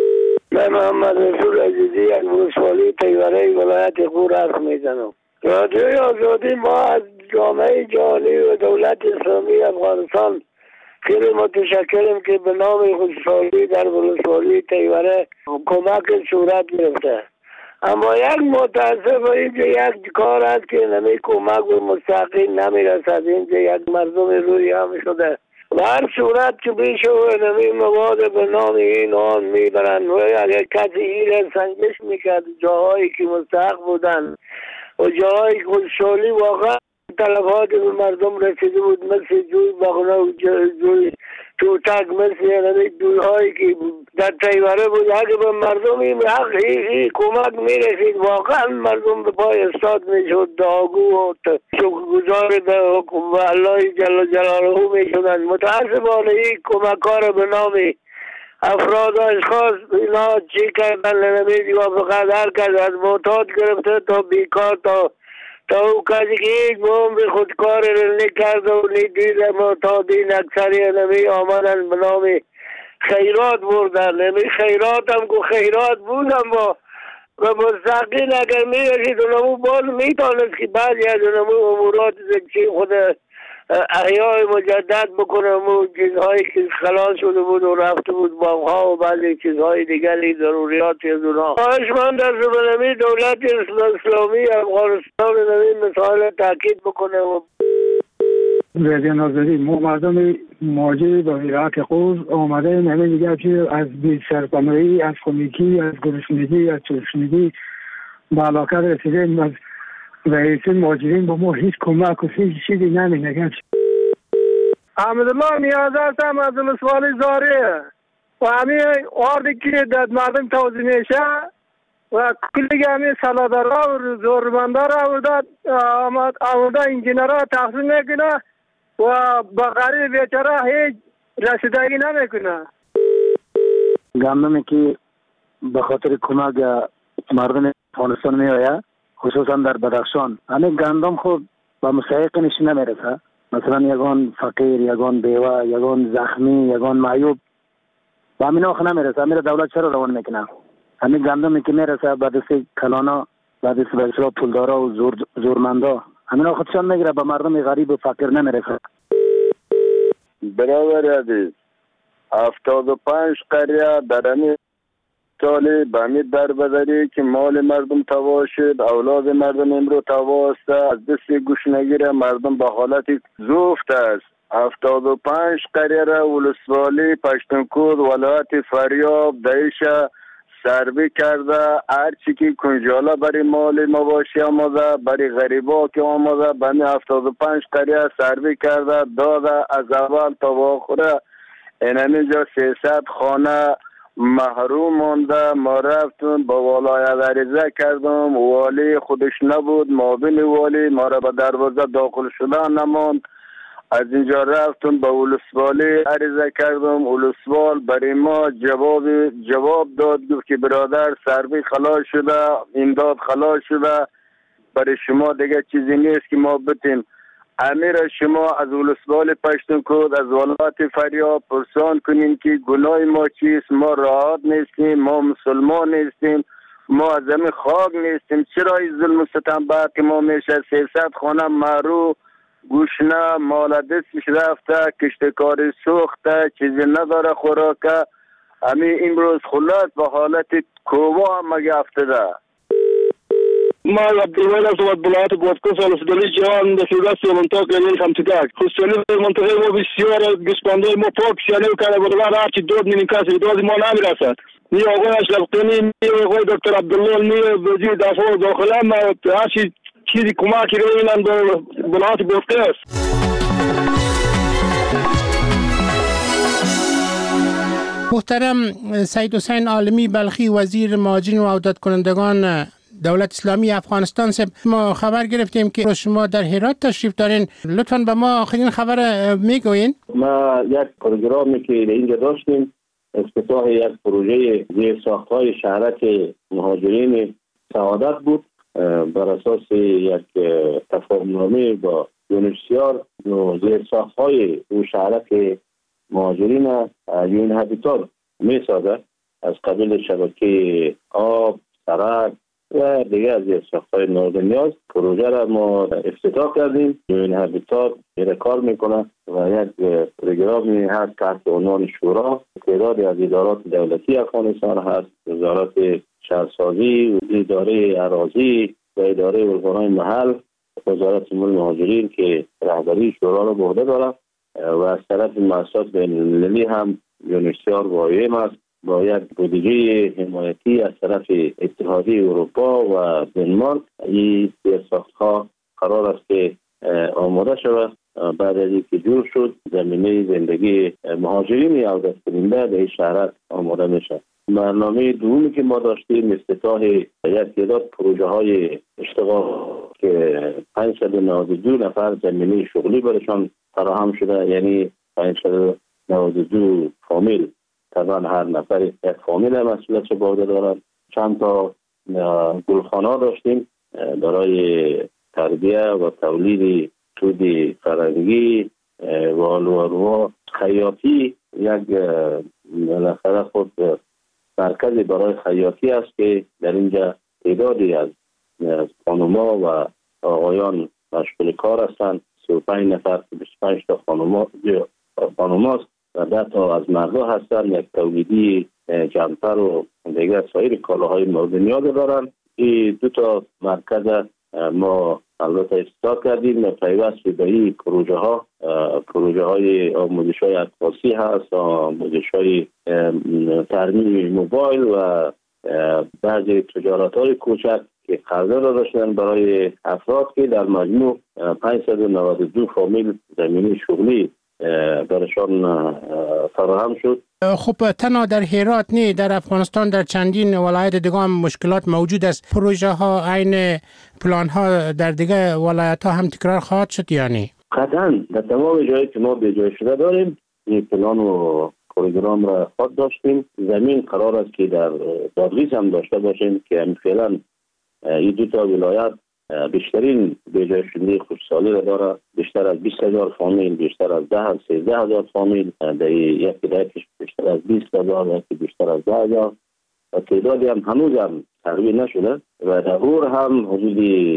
من محمد رسول عزیزی از ولسوالی تیوره ولایت غور حرف میزنم. رادیوی آزادی ما از جامعه جهانی و دولت اسلامی افغانستان خیلی متشکرم که به نام ولسوالی در ولسوالی تیوره کمک صورت گرفته. اما یک متاسف اینجا یک کار است که نمی کمک به مستقیم نمیرسد. اینجا یک مردم روی هم شده و هر صورت که بیشه و نمی مواد به نام این آن میبرن و اگر کسی این سنجش میکرد جاهایی که مستحق بودن و جاهایی که ولسوالی واقعا طلبات به مردم رسیده بود مثل جوی بغنه و جوی توتک مثل یعنی دویهایی که در تیوره بود اگه به مردم این حق ای کمک میرسید واقعا مردم به پای استاد میشد داغو و شکرگزار به حکم و الله جل جلاله میشدن. متاسفانه این کمکار به نامی افراد و اشخاص اینا چی کردن نمیدی و فقط هر کس از معتاد گرفته تا بیکار تا تا او کسی که هیچ بهم به خودکار نکرده و ندید معتادین اکثری نمی آمدن به نام خیرات بردن. نمی خیرات هم که خیرات بودن با و مستقیل اگر می رسید اونمو باز می تانست که بعضی از اونمو امورات زکچی خود احیای مجدد بکنم و چیزهایی که خلاص شده بود و رفته بود باغها و بعضی چیزهای دیگری ضروریاتی از اونها. خواهش من در زمینه دولت اسلامی افغانستان نمی مثال تاکید بکنه. و رادیو آزادی ما مردم مهاجر به ولایت غور آمده نمی دیگه که از بی سرپناهی از خونگی از گرسنگی از تشنگی به علاقه رسیدیم از رئیس مهاجرین با ما هیچ کمک و هیچ چیزی نمی‌نگه. احمدالله نیاز هستم از ولسوالی زاره و همین آردی که در مردم توضیح میشه و کلی همین سلادرها و زورمنده را آورده آورده انجینرها تقسیم میکنه و با غریب بیچاره هیچ رسیدگی نمیکنه. گندمی که به خاطر کمک مردم افغانستان میآید خصوصا در بدخشان همین گندم خود به مستحقش نمیرسه. مثلا یگان فقیر، یگان بیوه، یگان زخمی، یگان معیوب به همین آخه نمیرسه. میره دولت چرا روان میکنه؟ همین گندمی که میرسه به دست کلانا به دست بسیار پولدارا و زور زورمندا همین آخه چون میگیره به مردم غریب و فقیر نمیرسه. برادر عزیز هفتاد و پنج قریه در همین سالی به همین در بدری که مال مردم تباه شد، اولاد مردم امرو تباه است، از دست گوشنگیر مردم به حالت زفت است. هفتاد و پنج قریه را ولسوالی پشتونکود ولایت فاریاب دایش سربی کرده. هرچی که کنجاله برای مال مباشی آمده برای غریبا که آمده به همین هفتاد و پنج قریه سربی کرده داده. از اول تا به آخره این همینجا سیصد خانه محروم مانده. ما رفتیم با ولایت عریضه کردم، والی خودش نبود، معاون والی ما را به دروازه داخل شدن نماند. از اینجا رفتم به ولسوالی عریضه کردم، ولسوال برای ما جواب جواب داد گفت که برادر سربی خلاص شده، امداد خلاص شده، برای شما دیگه چیزی نیست که ما بتیم. امیر شما از ولسوال پشتونکود از ولایت فاریاب پرسان کنین که گناه ما چیست؟ ما راحت نیستیم، ما مسلمان نیستیم، ما از همین خاک نیستیم. چرا این ظلم و ستم بعد که ما میشه سیصد خانه محروم گوشنه مال دستش رفته، کشتکاری سوخته، چیزی نداره خوراکه. همین امروز خلاص به حالت کوبا هم مگه افتاده. ما عبدالوهی هستم از ولایت گوسکوس ولسوالی جهان در سیده سیمانتاک یعنی خمسگاک. خصوصی منطقه ما بسیار گسپانده ما پاک شیانه کرده بودوان هرچی دود نمی کسی دود ما نمیرسد. نی آقای اشرف غنی، نی آقای دکتر عبدالله، نی وزیر دفاع داخله ما هرچی چیزی کمکی رو اینن به ولایت گوسکوس. محترم سید حسین عالمی بلخی وزیر مهاجرین و عودت کنندگان دولت اسلامی افغانستان سب ما خبر گرفتیم که شما در هرات تشریف دارین. لطفاً به ما آخرین خبر میگوین. ما یک پروگرامی که اینجا داشتیم افتتاح یک پروژه زیر ساخت‌های شهرک مهاجرین سعادت بود بر اساس یک تفاهم‌نامه با یونیسیار و زیر ساخت‌های اون شهرک مهاجرین یون هابیتات میسازد از قبیل شبکه آب، سرک و دیگه از ساخت‌های مورد نیاز. پروژه را ما افتتاح کردیم. این هابیتات میره کار میکنه و یک پروگرامی هست تحت عنوان شورا. تعدادی از ادارات دولتی افغانستان هست، وزارت شهرسازی، اداره اراضی و اداره ارگان‌های محل، وزارت امور مهاجرین که رهبری شورا را به عهده دارد و از طرف مؤسسات بین‌المللی هم یونیسیار و آی‌ام است با یک بودجه حمایتی از طرف اتحادیه اروپا و دنمارک. این ساخت‌ها قرار است که آماده شود. بعد از اینکه جور شد زمینه زندگی مهاجرین او دست کننده به این شهرک آماده میشه. برنامه دومی که ما داشتیم افتتاح یک تعداد پروژه های اشتغال که پانصد و نود و دو نفر زمینه شغلی برشان فراهم شده، یعنی پانصد و نود و دو فامیل. طبعا هر نفر یک فامیل مسئولیت به عهده دارند. چند تا گلخانه داشتیم برای تربیه و تولید توت فرنگی و آلو خیاطی. یک بالاخره خود مرکزی برای خیاطی است که در اینجا تعدادی از خانوما و آقایان مشغول کار هستند. سی و پنج نفر بیست و پنج تا خانوما خانوماست و ده تا از مردا هستند. یک تولیدی جمپر و دیگر سایر کالاهای مورد نیاز دارند. این دو تا مرکز ما البته افتتاح کردیم و پیوست به این پروژه ها پروژه های آموزش های اساسی هست، آموزش های ترمیم موبایل و بعضی تجارت های کوچک که قرضه را داشتن برای افراد که در مجموع پانصد و نود و دو فامیل زمینی شغلی برشان فراهم شد. خب تنها در هرات نه، در افغانستان در چندین ولایت دیگه هم مشکلات موجود است. پروژه ها عین پلان ها در دیگه ولایت ها هم تکرار خواهد شد یعنی؟ قطعا در تمام جایی که ما به جای شده داریم این پلان و پروگرام را خود داشتیم. زمین قرار است که در بادغیس هم داشته باشیم که فعلا این دو تا ولایت بیشترین بجای شدنی خوشسالی را داره. بیشتر از بیست هزار فامیل، بیشتر از ده سیزده هزار فامیل، در یک بدایتش بیشتر از بیست هزار، یکی بیشتر از ده هزار و تعدادی هم هنوز هم ترویج نشده و در غور هم حدود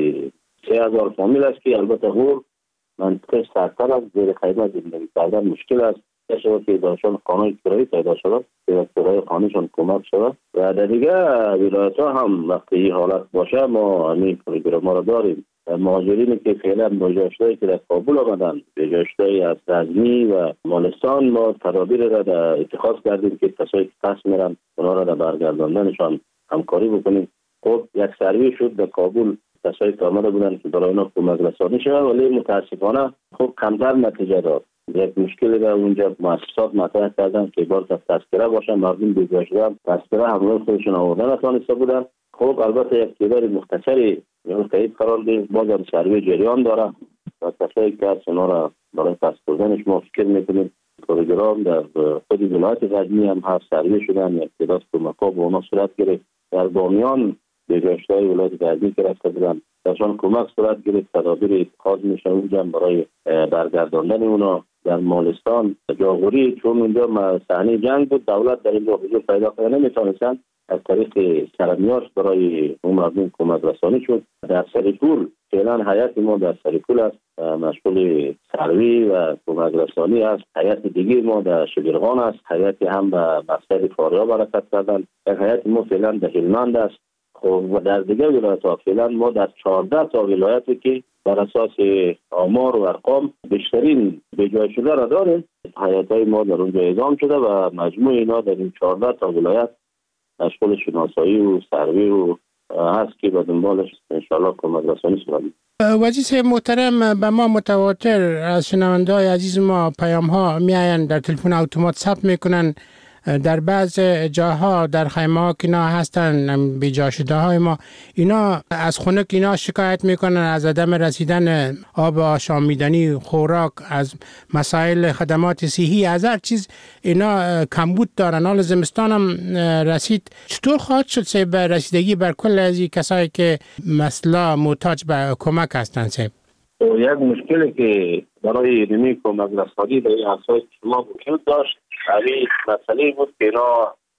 سه هزار فامیل است که البته غور منطقه سرتر از زیر خیمه زندگی کردن مشکل است. شده که داشتن خانه کرایی پیدا شده که کرای خانهشون کمک شده و در دیگه ولایت ها هم وقتی این حالت باشه ما همین پروگرام را داریم. مهاجرینی که فعلا بجاشتهایی که در کابل آمدن، بجاشتهایی از غزنی و مالستان، ما تدابیر را در اتخاذ کردیم که کسایی که پس میرن اونا را در برگرداندنشان همکاری بکنیم. خب یک سروی شد در کابل، کسایی که آمده بودن که برای اونا کمک رسانی شده ولی متاسفانه خب کمتر نتیجه داد. یک مشکلی را اونجا مؤسسات مطرح کردن که باید تذکره باشن، مردم بی‌جای شدن تذکره همراه خودشون آوردن نتوانسته بودن. خب البته یک تعداد مختصری یعنی قید قرار دید، باز هم سروی جریان داره و کسایی که از اونا را برای پس بردنش ما فکر میکنیم. پروگرام در خود ولایت غزنی هم هست، سروی شدن، یک تعداد کمک‌ها به اونا صورت گرفت. در بامیان بی‌جای‌شده‌های ولایت غزنی که رفته بودن درشان کمک صورت گرفت، تدابیر اتخاذ میشه اونجا برای برگرداندن اونا. در مالستان جاغوری چون اونجا صحنه جنگ بود، دولت در اینجا حضور پیدا کنه نمیتونستن، از طریق سرمیاش برای اون مردم کمک رسانی شد. در سریپول فعلا هیئت ما در سریپول است مشغول سروی و کمک رسانی است. هیئت دیگه ما در شبرغان است، هیئت هم به مقصد فاریاب حرکت کردن. هیئت ما فعلا در هلمند است. و در دیگه ولایت ها فعلا ما در چهارده تا ولایتی که بر اساس آمار و ارقام بیشترین بجای شده را داریم، هیئت‌های ما در اونجا اعزام شده و مجموع اینا در این چهارده تا ولایت مشغول شناسایی و سروی و هست که به دنبالش انشاءالله کمک رسانی صورت می‌گیرد. وزیر محترم، به ما متواتر از شنونده‌های عزیز ما پیام ها میآیند، در تلفن اتومات ثبت میکنن. در بعض جاها در خیمه ها که اینا هستن بیجا شده های ما، اینا از خونه که اینا شکایت میکنن از عدم رسیدن آب آشامیدنی، خوراک، از مسائل خدمات صحی، از هر چیز اینا کمبود دارن. حال زمستان هم رسید، چطور خواهد شد سه به رسیدگی بر کل از این کسایی که مثلا محتاج به کمک هستن؟ سه یک مشکلی که برای علمی کمک رسانی به این افراد که ما وجود داشت، همین مسئله بود که اینا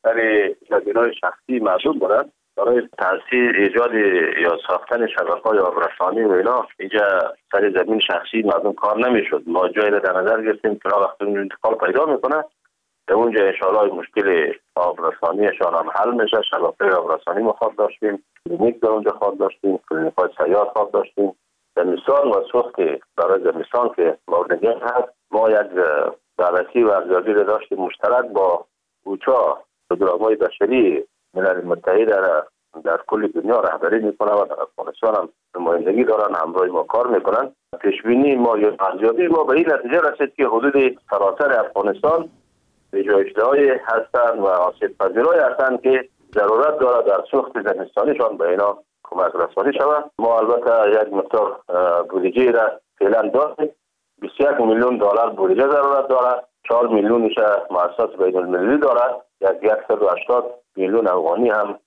ولی زمین‌های شخصی محدود بودن. برای تأثیر ایجاد یا ساختن شبکه‌های آبرسانی و اینا اینجا سر زمین شخصی مردم کار نمیشد. ما جایی را در نظر گرفتیم که وقتی اون انتقال پیدا میکنه در اونجا انشاءالله مشکل آبرسانیشان هم حل میشه. شبکه آبرسانی ما خواب داشتیم، کلینیک در اونجا خواب داشتیم، کلینیک‌های سیار خواب داشتیم. زمستان و سوخت برای زمستان که مورد نیاز هست ما یک بررسی و ارزیابی را داشتیم مشترک با اوچا، پروگرام‌های بشری ملل متحد در در کل دنیا رهبری میکنه و در افغانستان هم نمایندگی دارن، همراه ما کار میکنن. پیشبینی ما یا ارزیابی ما به این نتیجه رسید که حدود سراسر افغانستان بجایشته‌های هستند و آسیب پذیرای هستند که ضرورت داره در سوخت زمستانیشان به اینا کمک رسانی شود. ما البته یک مقدار بودجه را فعلا داریم، بیست و یک میلیون دلار بودجه ضرورت داره، چهار میلیونش مؤسسات بین المللی داره، یک صد و هشتاد میلیون افغانی هم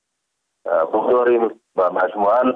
داریم و مجموعاً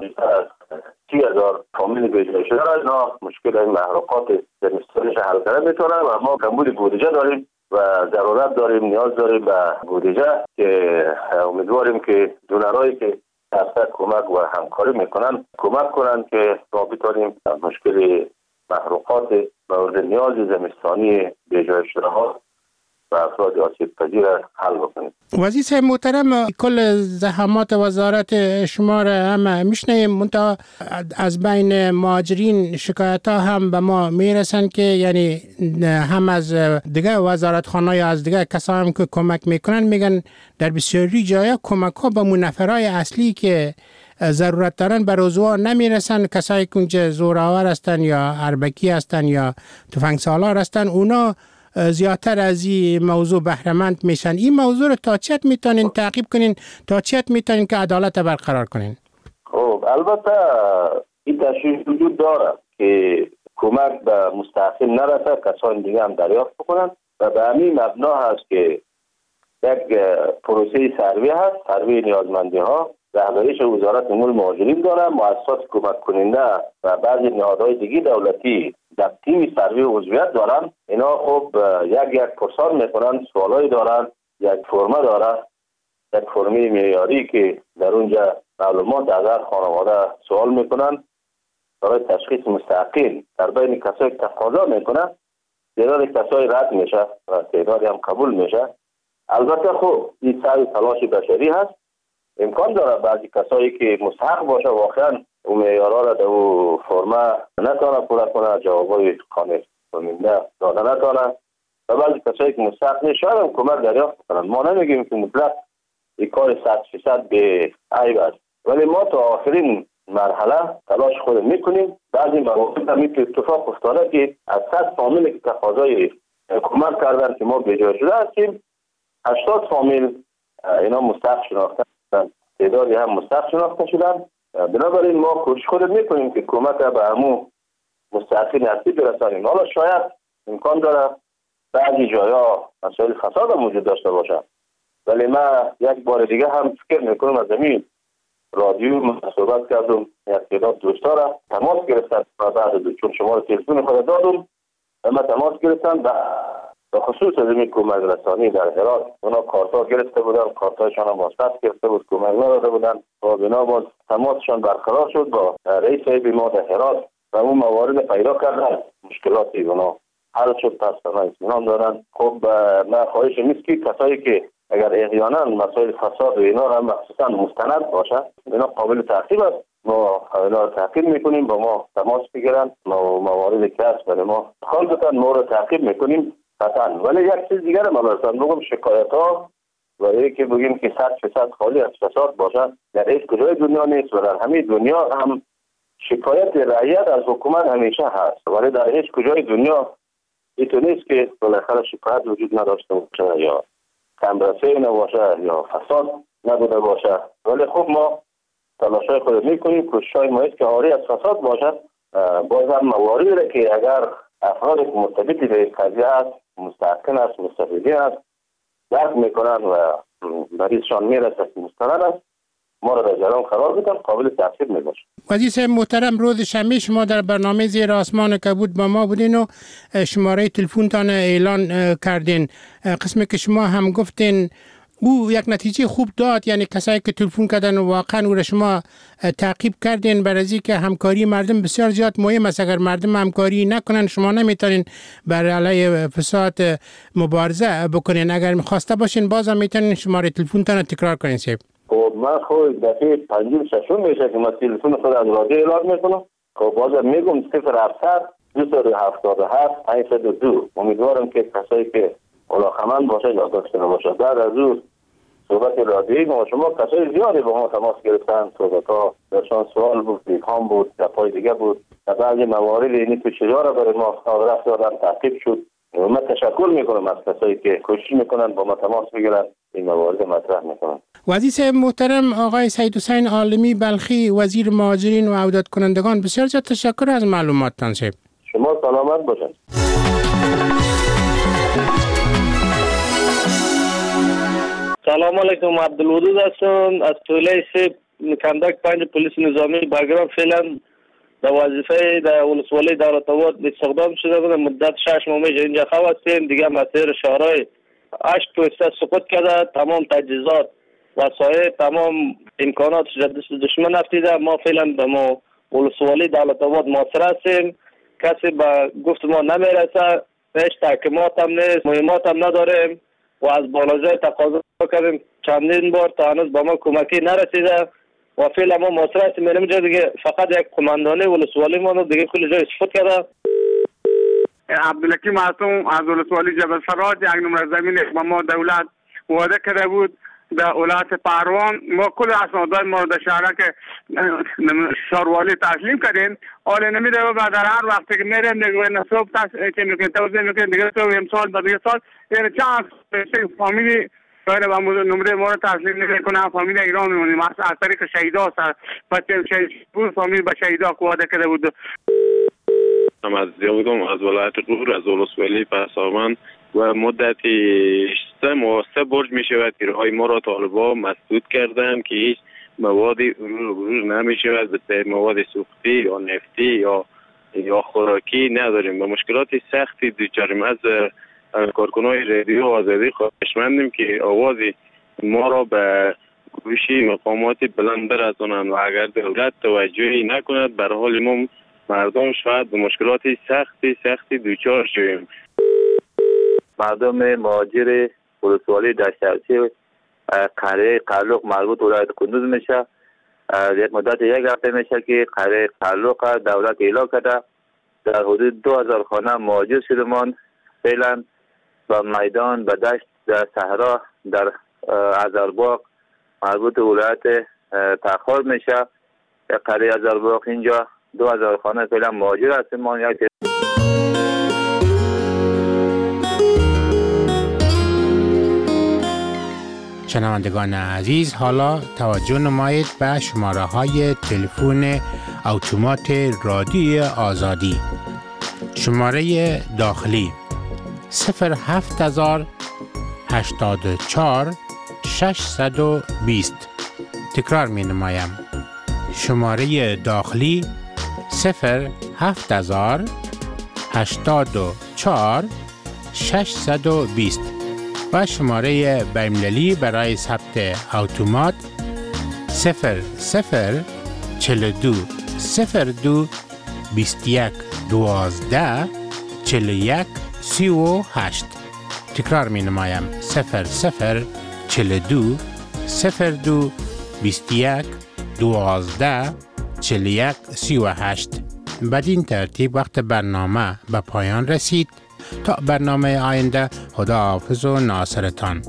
سی هزار فامیل بجای شده را اینا مشکل این محروقات زمستانیش حل کرده میتونه و ما کمبود بودجه داریم و ضرورت داریم، نیاز داریم به بودجه که امیدواریم که دونرایی که دسته کمک و همکاری میکنن کمک کنن که ما بتونیم مشکل محروقات مورد نیاز زمستانی بجای شده ها و افراد آسیب پذیر حل بکنیم. وزیر صاحب محترم، کل زحمات وزارت شما را هم میشنیم، منتها از بین مهاجرین شکایت ها هم به ما میرسن که یعنی هم از دیگه وزارت خانه یا از دیگه کسا هم که کمک میکنن میگن در بسیاری جایا کمک ها به منفرای اصلی که ضرورت دارن بر عضوها نمیرسن. کسایی که اونجا زورآور هستن یا اربکی هستن یا تفنگ سالار هستن اونا زیادتر از این موضوع بهره‌مند میشن. این موضوع رو تا چت میتونین تعقیب کنین، تا چت میتونین که عدالت برقرار کنین؟ خب البته این تشریح وجود داره که کمک به مستحقین نرسه، کسان دیگه هم دریافت بکنن و به همین مبنا هست که یک پروسه سروی هست، سروی نیازمندی ها، رهبریش وزارت امور مهاجرین داره، مؤسسات کمک کننده و بعضی نهادهای دیگه دولتی در تیم سروی عضویت دارن. اینا خب یک یک پرسان میکنن، سوالایی دارن، یک فرمه داره، یک فرمی معیاری که در اونجا معلومات از هر خانواده سوال میکنن برای تشخیص مستحقین. در بین کسایی که تقاضا میکنن تعداد کسایی رد میشه و تعدادی هم قبول میشه. البته خب این سعی تلاش بشری هست، امکان داره بعضی کسایی که مستحق باشه واقعا اون معیارها را در اون فرمه نتونه پورا کنه، جوابای قانع کننده داده نتونه و بعضی کسایی که مستحق نیست شاید هم کمک دریافت کنن. ما نمیگیم که مطلق این کار صد فیصد به عیب است، ولی ما تا آخرین مرحله تلاش خود میکنیم. بعضی مواقع هم این اتفاق افتاده که از صد فامیلی که تقاضای کمک کردن که ما بجای شده هستیم، هشتاد فامیل اینا مستحق شناخته شدن، تعدادی هم مستحق شناخته شدن. بنابراین ما کوشش خود میکنیم که کمک به همون مستحقین اصلی برسانیم. حالا شاید امکان داره بعضی جایا مسائل فساد هم وجود داشته باشه، ولی من یک بار دیگه هم فکر میکنم از زمین رادیو من صحبت کردم، یک تعداد دوستا را تماس گرفتن و بعد چون شما رو تلفن خود دادم و من تماس گرفتم به خصوص از این کمک رسانی در هرات. اونا کارتا گرفته بودن، کارتایشان هم واسط گرفته بود، کمک نداده بودن و بنا باز تماسشان برقرار شد با رئیس صاحب ما در هرات و اون موارد پیدا کردن، مشکلاتی اونا حل شد. پس اونا اطمینان دارن. خب من خواهش نیست که کسایی که اگر احیانا مسائل فساد و اینا را مخصوصا مستند باشه اینا قابل تعقیب است، ما اینا را تعقیب میکنیم، با ما تماس بگیرن، ما موارد که هست برای ما خالصتا ما را تعقیب میکنیم قطعا. ولی یک چیز دیگر ما برسان بگم، شکایت ها و یکی بگیم که صد فیصد خالی از فساد باشن در هیچ کجای دنیا نیست و در همه دنیا هم شکایت رعیت از حکومت همیشه هست، ولی در هیچ کجای دنیا اینطور نیست که بالاخره شکایت وجود نداشته باشه یا کمرسه نباشه یا فساد نبوده باشه. ولی خب ما تلاشای خود میکنیم، کوششای ما است که آری از فساد باشه. باز هم مواردی را که اگر افراد مرتبط به قضیه است، مستحقین است، مستفیدین است، درک میکنن و مریضشان میرسه که مستند است، ما را در جریان قرار بدن، قابل تفسیر میباشه. وزیر صاحب محترم، روز شنبه شما در برنامه زیر آسمان کبود با ما بودین و شماره تلفنتان اعلان کردین. قسمی که شما هم گفتین او یک نتیجه خوب داد، یعنی کسایی که تلفن کردن و واقعا او را شما تعقیب کردین برای که همکاری مردم بسیار زیاد مهم است. اگر مردم همکاری نکنن شما نمیتونین بر علیه فساد مبارزه بکنین. اگر میخواسته باشین بازم میتونین شماره تلفنتون تکرار کنین. سیب خب من خود دفعه پنجم ششم میشه که من تلفن خود از رادیو اعلام میکنم. خب بازم میگم صفر هفتصد دویست و هفتاد و هفت پانصد و دو. امیدوارم که کسایی که علاقمند باشه یا داشته باشه. بعد از اون صحبت رادیویی ما شما کسای زیادی با ما تماس گرفتن، صحبت ها درشان سوال بود، پیغام بود، دفعه دیگه بود. در بعضی موارد اینی تو چجا برای ما آدرس دادن تعقیب شد. من تشکر میکنم از کسایی که کوشش میکنن با ما تماس بگیرن این موارد مطرح میکنن. وزیر محترم آقای سید حسین عالمی بلخی، وزیر مهاجرین و عودت کنندگان، بسیار زیاد تشکر از معلوماتتان. سیب شما سلامت باشین. سلام علیکم، عبدالودود هستم از طوله سیب کندک پنج پلیس نظامی بگرام. فعلا در وظیفه در ولسوالی دولت آباد استخدام شده بودم. مدت شش ماه میشه اینجا هستیم. دیگه مسیر شهرهای هشت پوسته سقوط کرده. تمام تجهیزات وسایل تمام امکانات دست دشمن افتیده. ما فعلا در ما ولسوالی دولت آباد محاصره هستیم. کسی به گفت ما نمیرسه، هیچ تحکیمات هم نیست، مهمات هم نداریم و از بالازای تقاضا کردیم چندین بار تا هنوز با ما کمکی نرسیده و فعلا ما محاصره هستیم. میریم جا دیگه فقط یک قماندانه ولسوالی ما دیگه کل جای سقوط کرده. عبدالحکیم هستم از ولسوالی جبل سراج. یک نمره زمین با ما دولت وعده کرده بود در ولایت پروان. ما کل اسنادهای ما در شهر که شهروالی تسلیم کردیم. حالا نمیده و بعد هر وقتی که میریم دیگه نصب که میکنیم توضیح میکنیم دیگه تو امسال بعد دیگه سال یعنی چند فامیلی باید با نمره ما رو تسلیم نکنه. فامیل ایران میمونیم از طریق شهیدا هست. بچه شهید بود فامیل با شهیدا وعده کرده بود. من از دیابودم از ولایت غور از ولسوالی پسامن و مدتی سه ماه سه برج می شود تیرهای ما را طالبا مسدود کردن که هیچ موادی ورود نمی شود به مواد سوختی یا نفتی یا یا خوراکی نداریم. و مشکلات سختی دوچاریم. از کارکنای رادیو آزادی خواهشمندیم که آواز ما را به گوشی مقامات بلند برسانند و اگر دولت توجهی نکند بر حال ما مردم شاید به مشکلات سختی سختی دوچار شویم. مردم مهاجر ولسوالی دشترچی قریه قلوق مربوط به ولایت کندوز میشه. یک مدت یک هفته میشه که قریه قلوق دولت اعلام کرده در حدود دو هزار خانه مهاجر شدمان. فعلا با میدان به دشت در صحرا در ازرباغ مربوط به ولایت تخار میشه. قریه ازرباغ اینجا دو هزار خانه فعلا مهاجر هستیم. یک شنوندگان عزیز، حالا توجه نمایید به شماره های تلفن اتومات رادیو آزادی. شماره داخلی صفر هفت هزار هشتاد و چهار ششصد و بیست. تکرار می نمایم. شماره داخلی صفر هفت هزار هشتاد و چهار ششصد و بیست و شماره بین‌المللی برای ثبت اتومات صفر صفر چهل و دو صفر دو بیست و یک دوازده چهل و یک سی و هشت. تکرار می نمایم. صفر صفر چهل و دو صفر دو بیست و یک دوازده چهل و یک سی و هشت. بدین ترتیب وقت برنامه به پایان رسید. تا برنامه آینده، خدا حافظ و ناصرتان.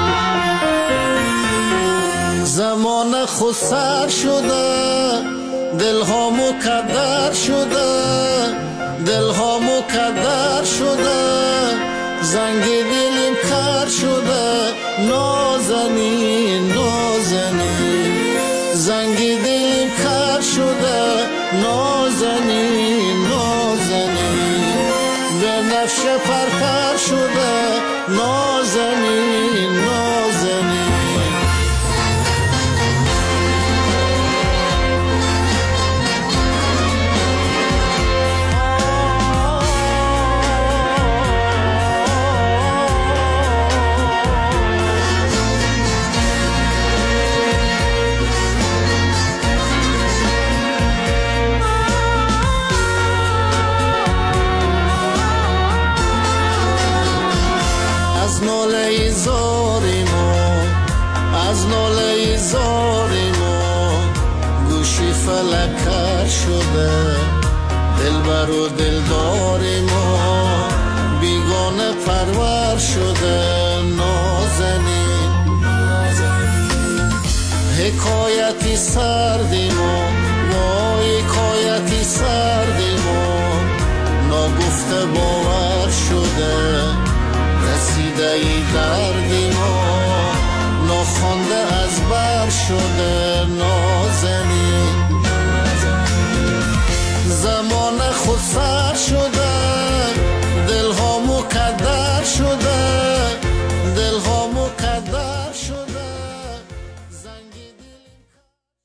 زمان خود سر شده دلها مکدر شده دلها مکدر شده زنگ دلم کر شده نازنین نازنین زنگ دلم کر شده نازنین نازنین به نفش پرپر شده نازنین نازنین از ناله زاری ما از ناله زاری ما گوشی فلکر شده دلبر و دلداری ما بیگانه پرور شده نازنین حکایتی سردی ما وای حکایتی سردی ما ناگفته باور شده رسیده ای دردی ما ناخوانده از بر شده نازنین زمان خود سر شده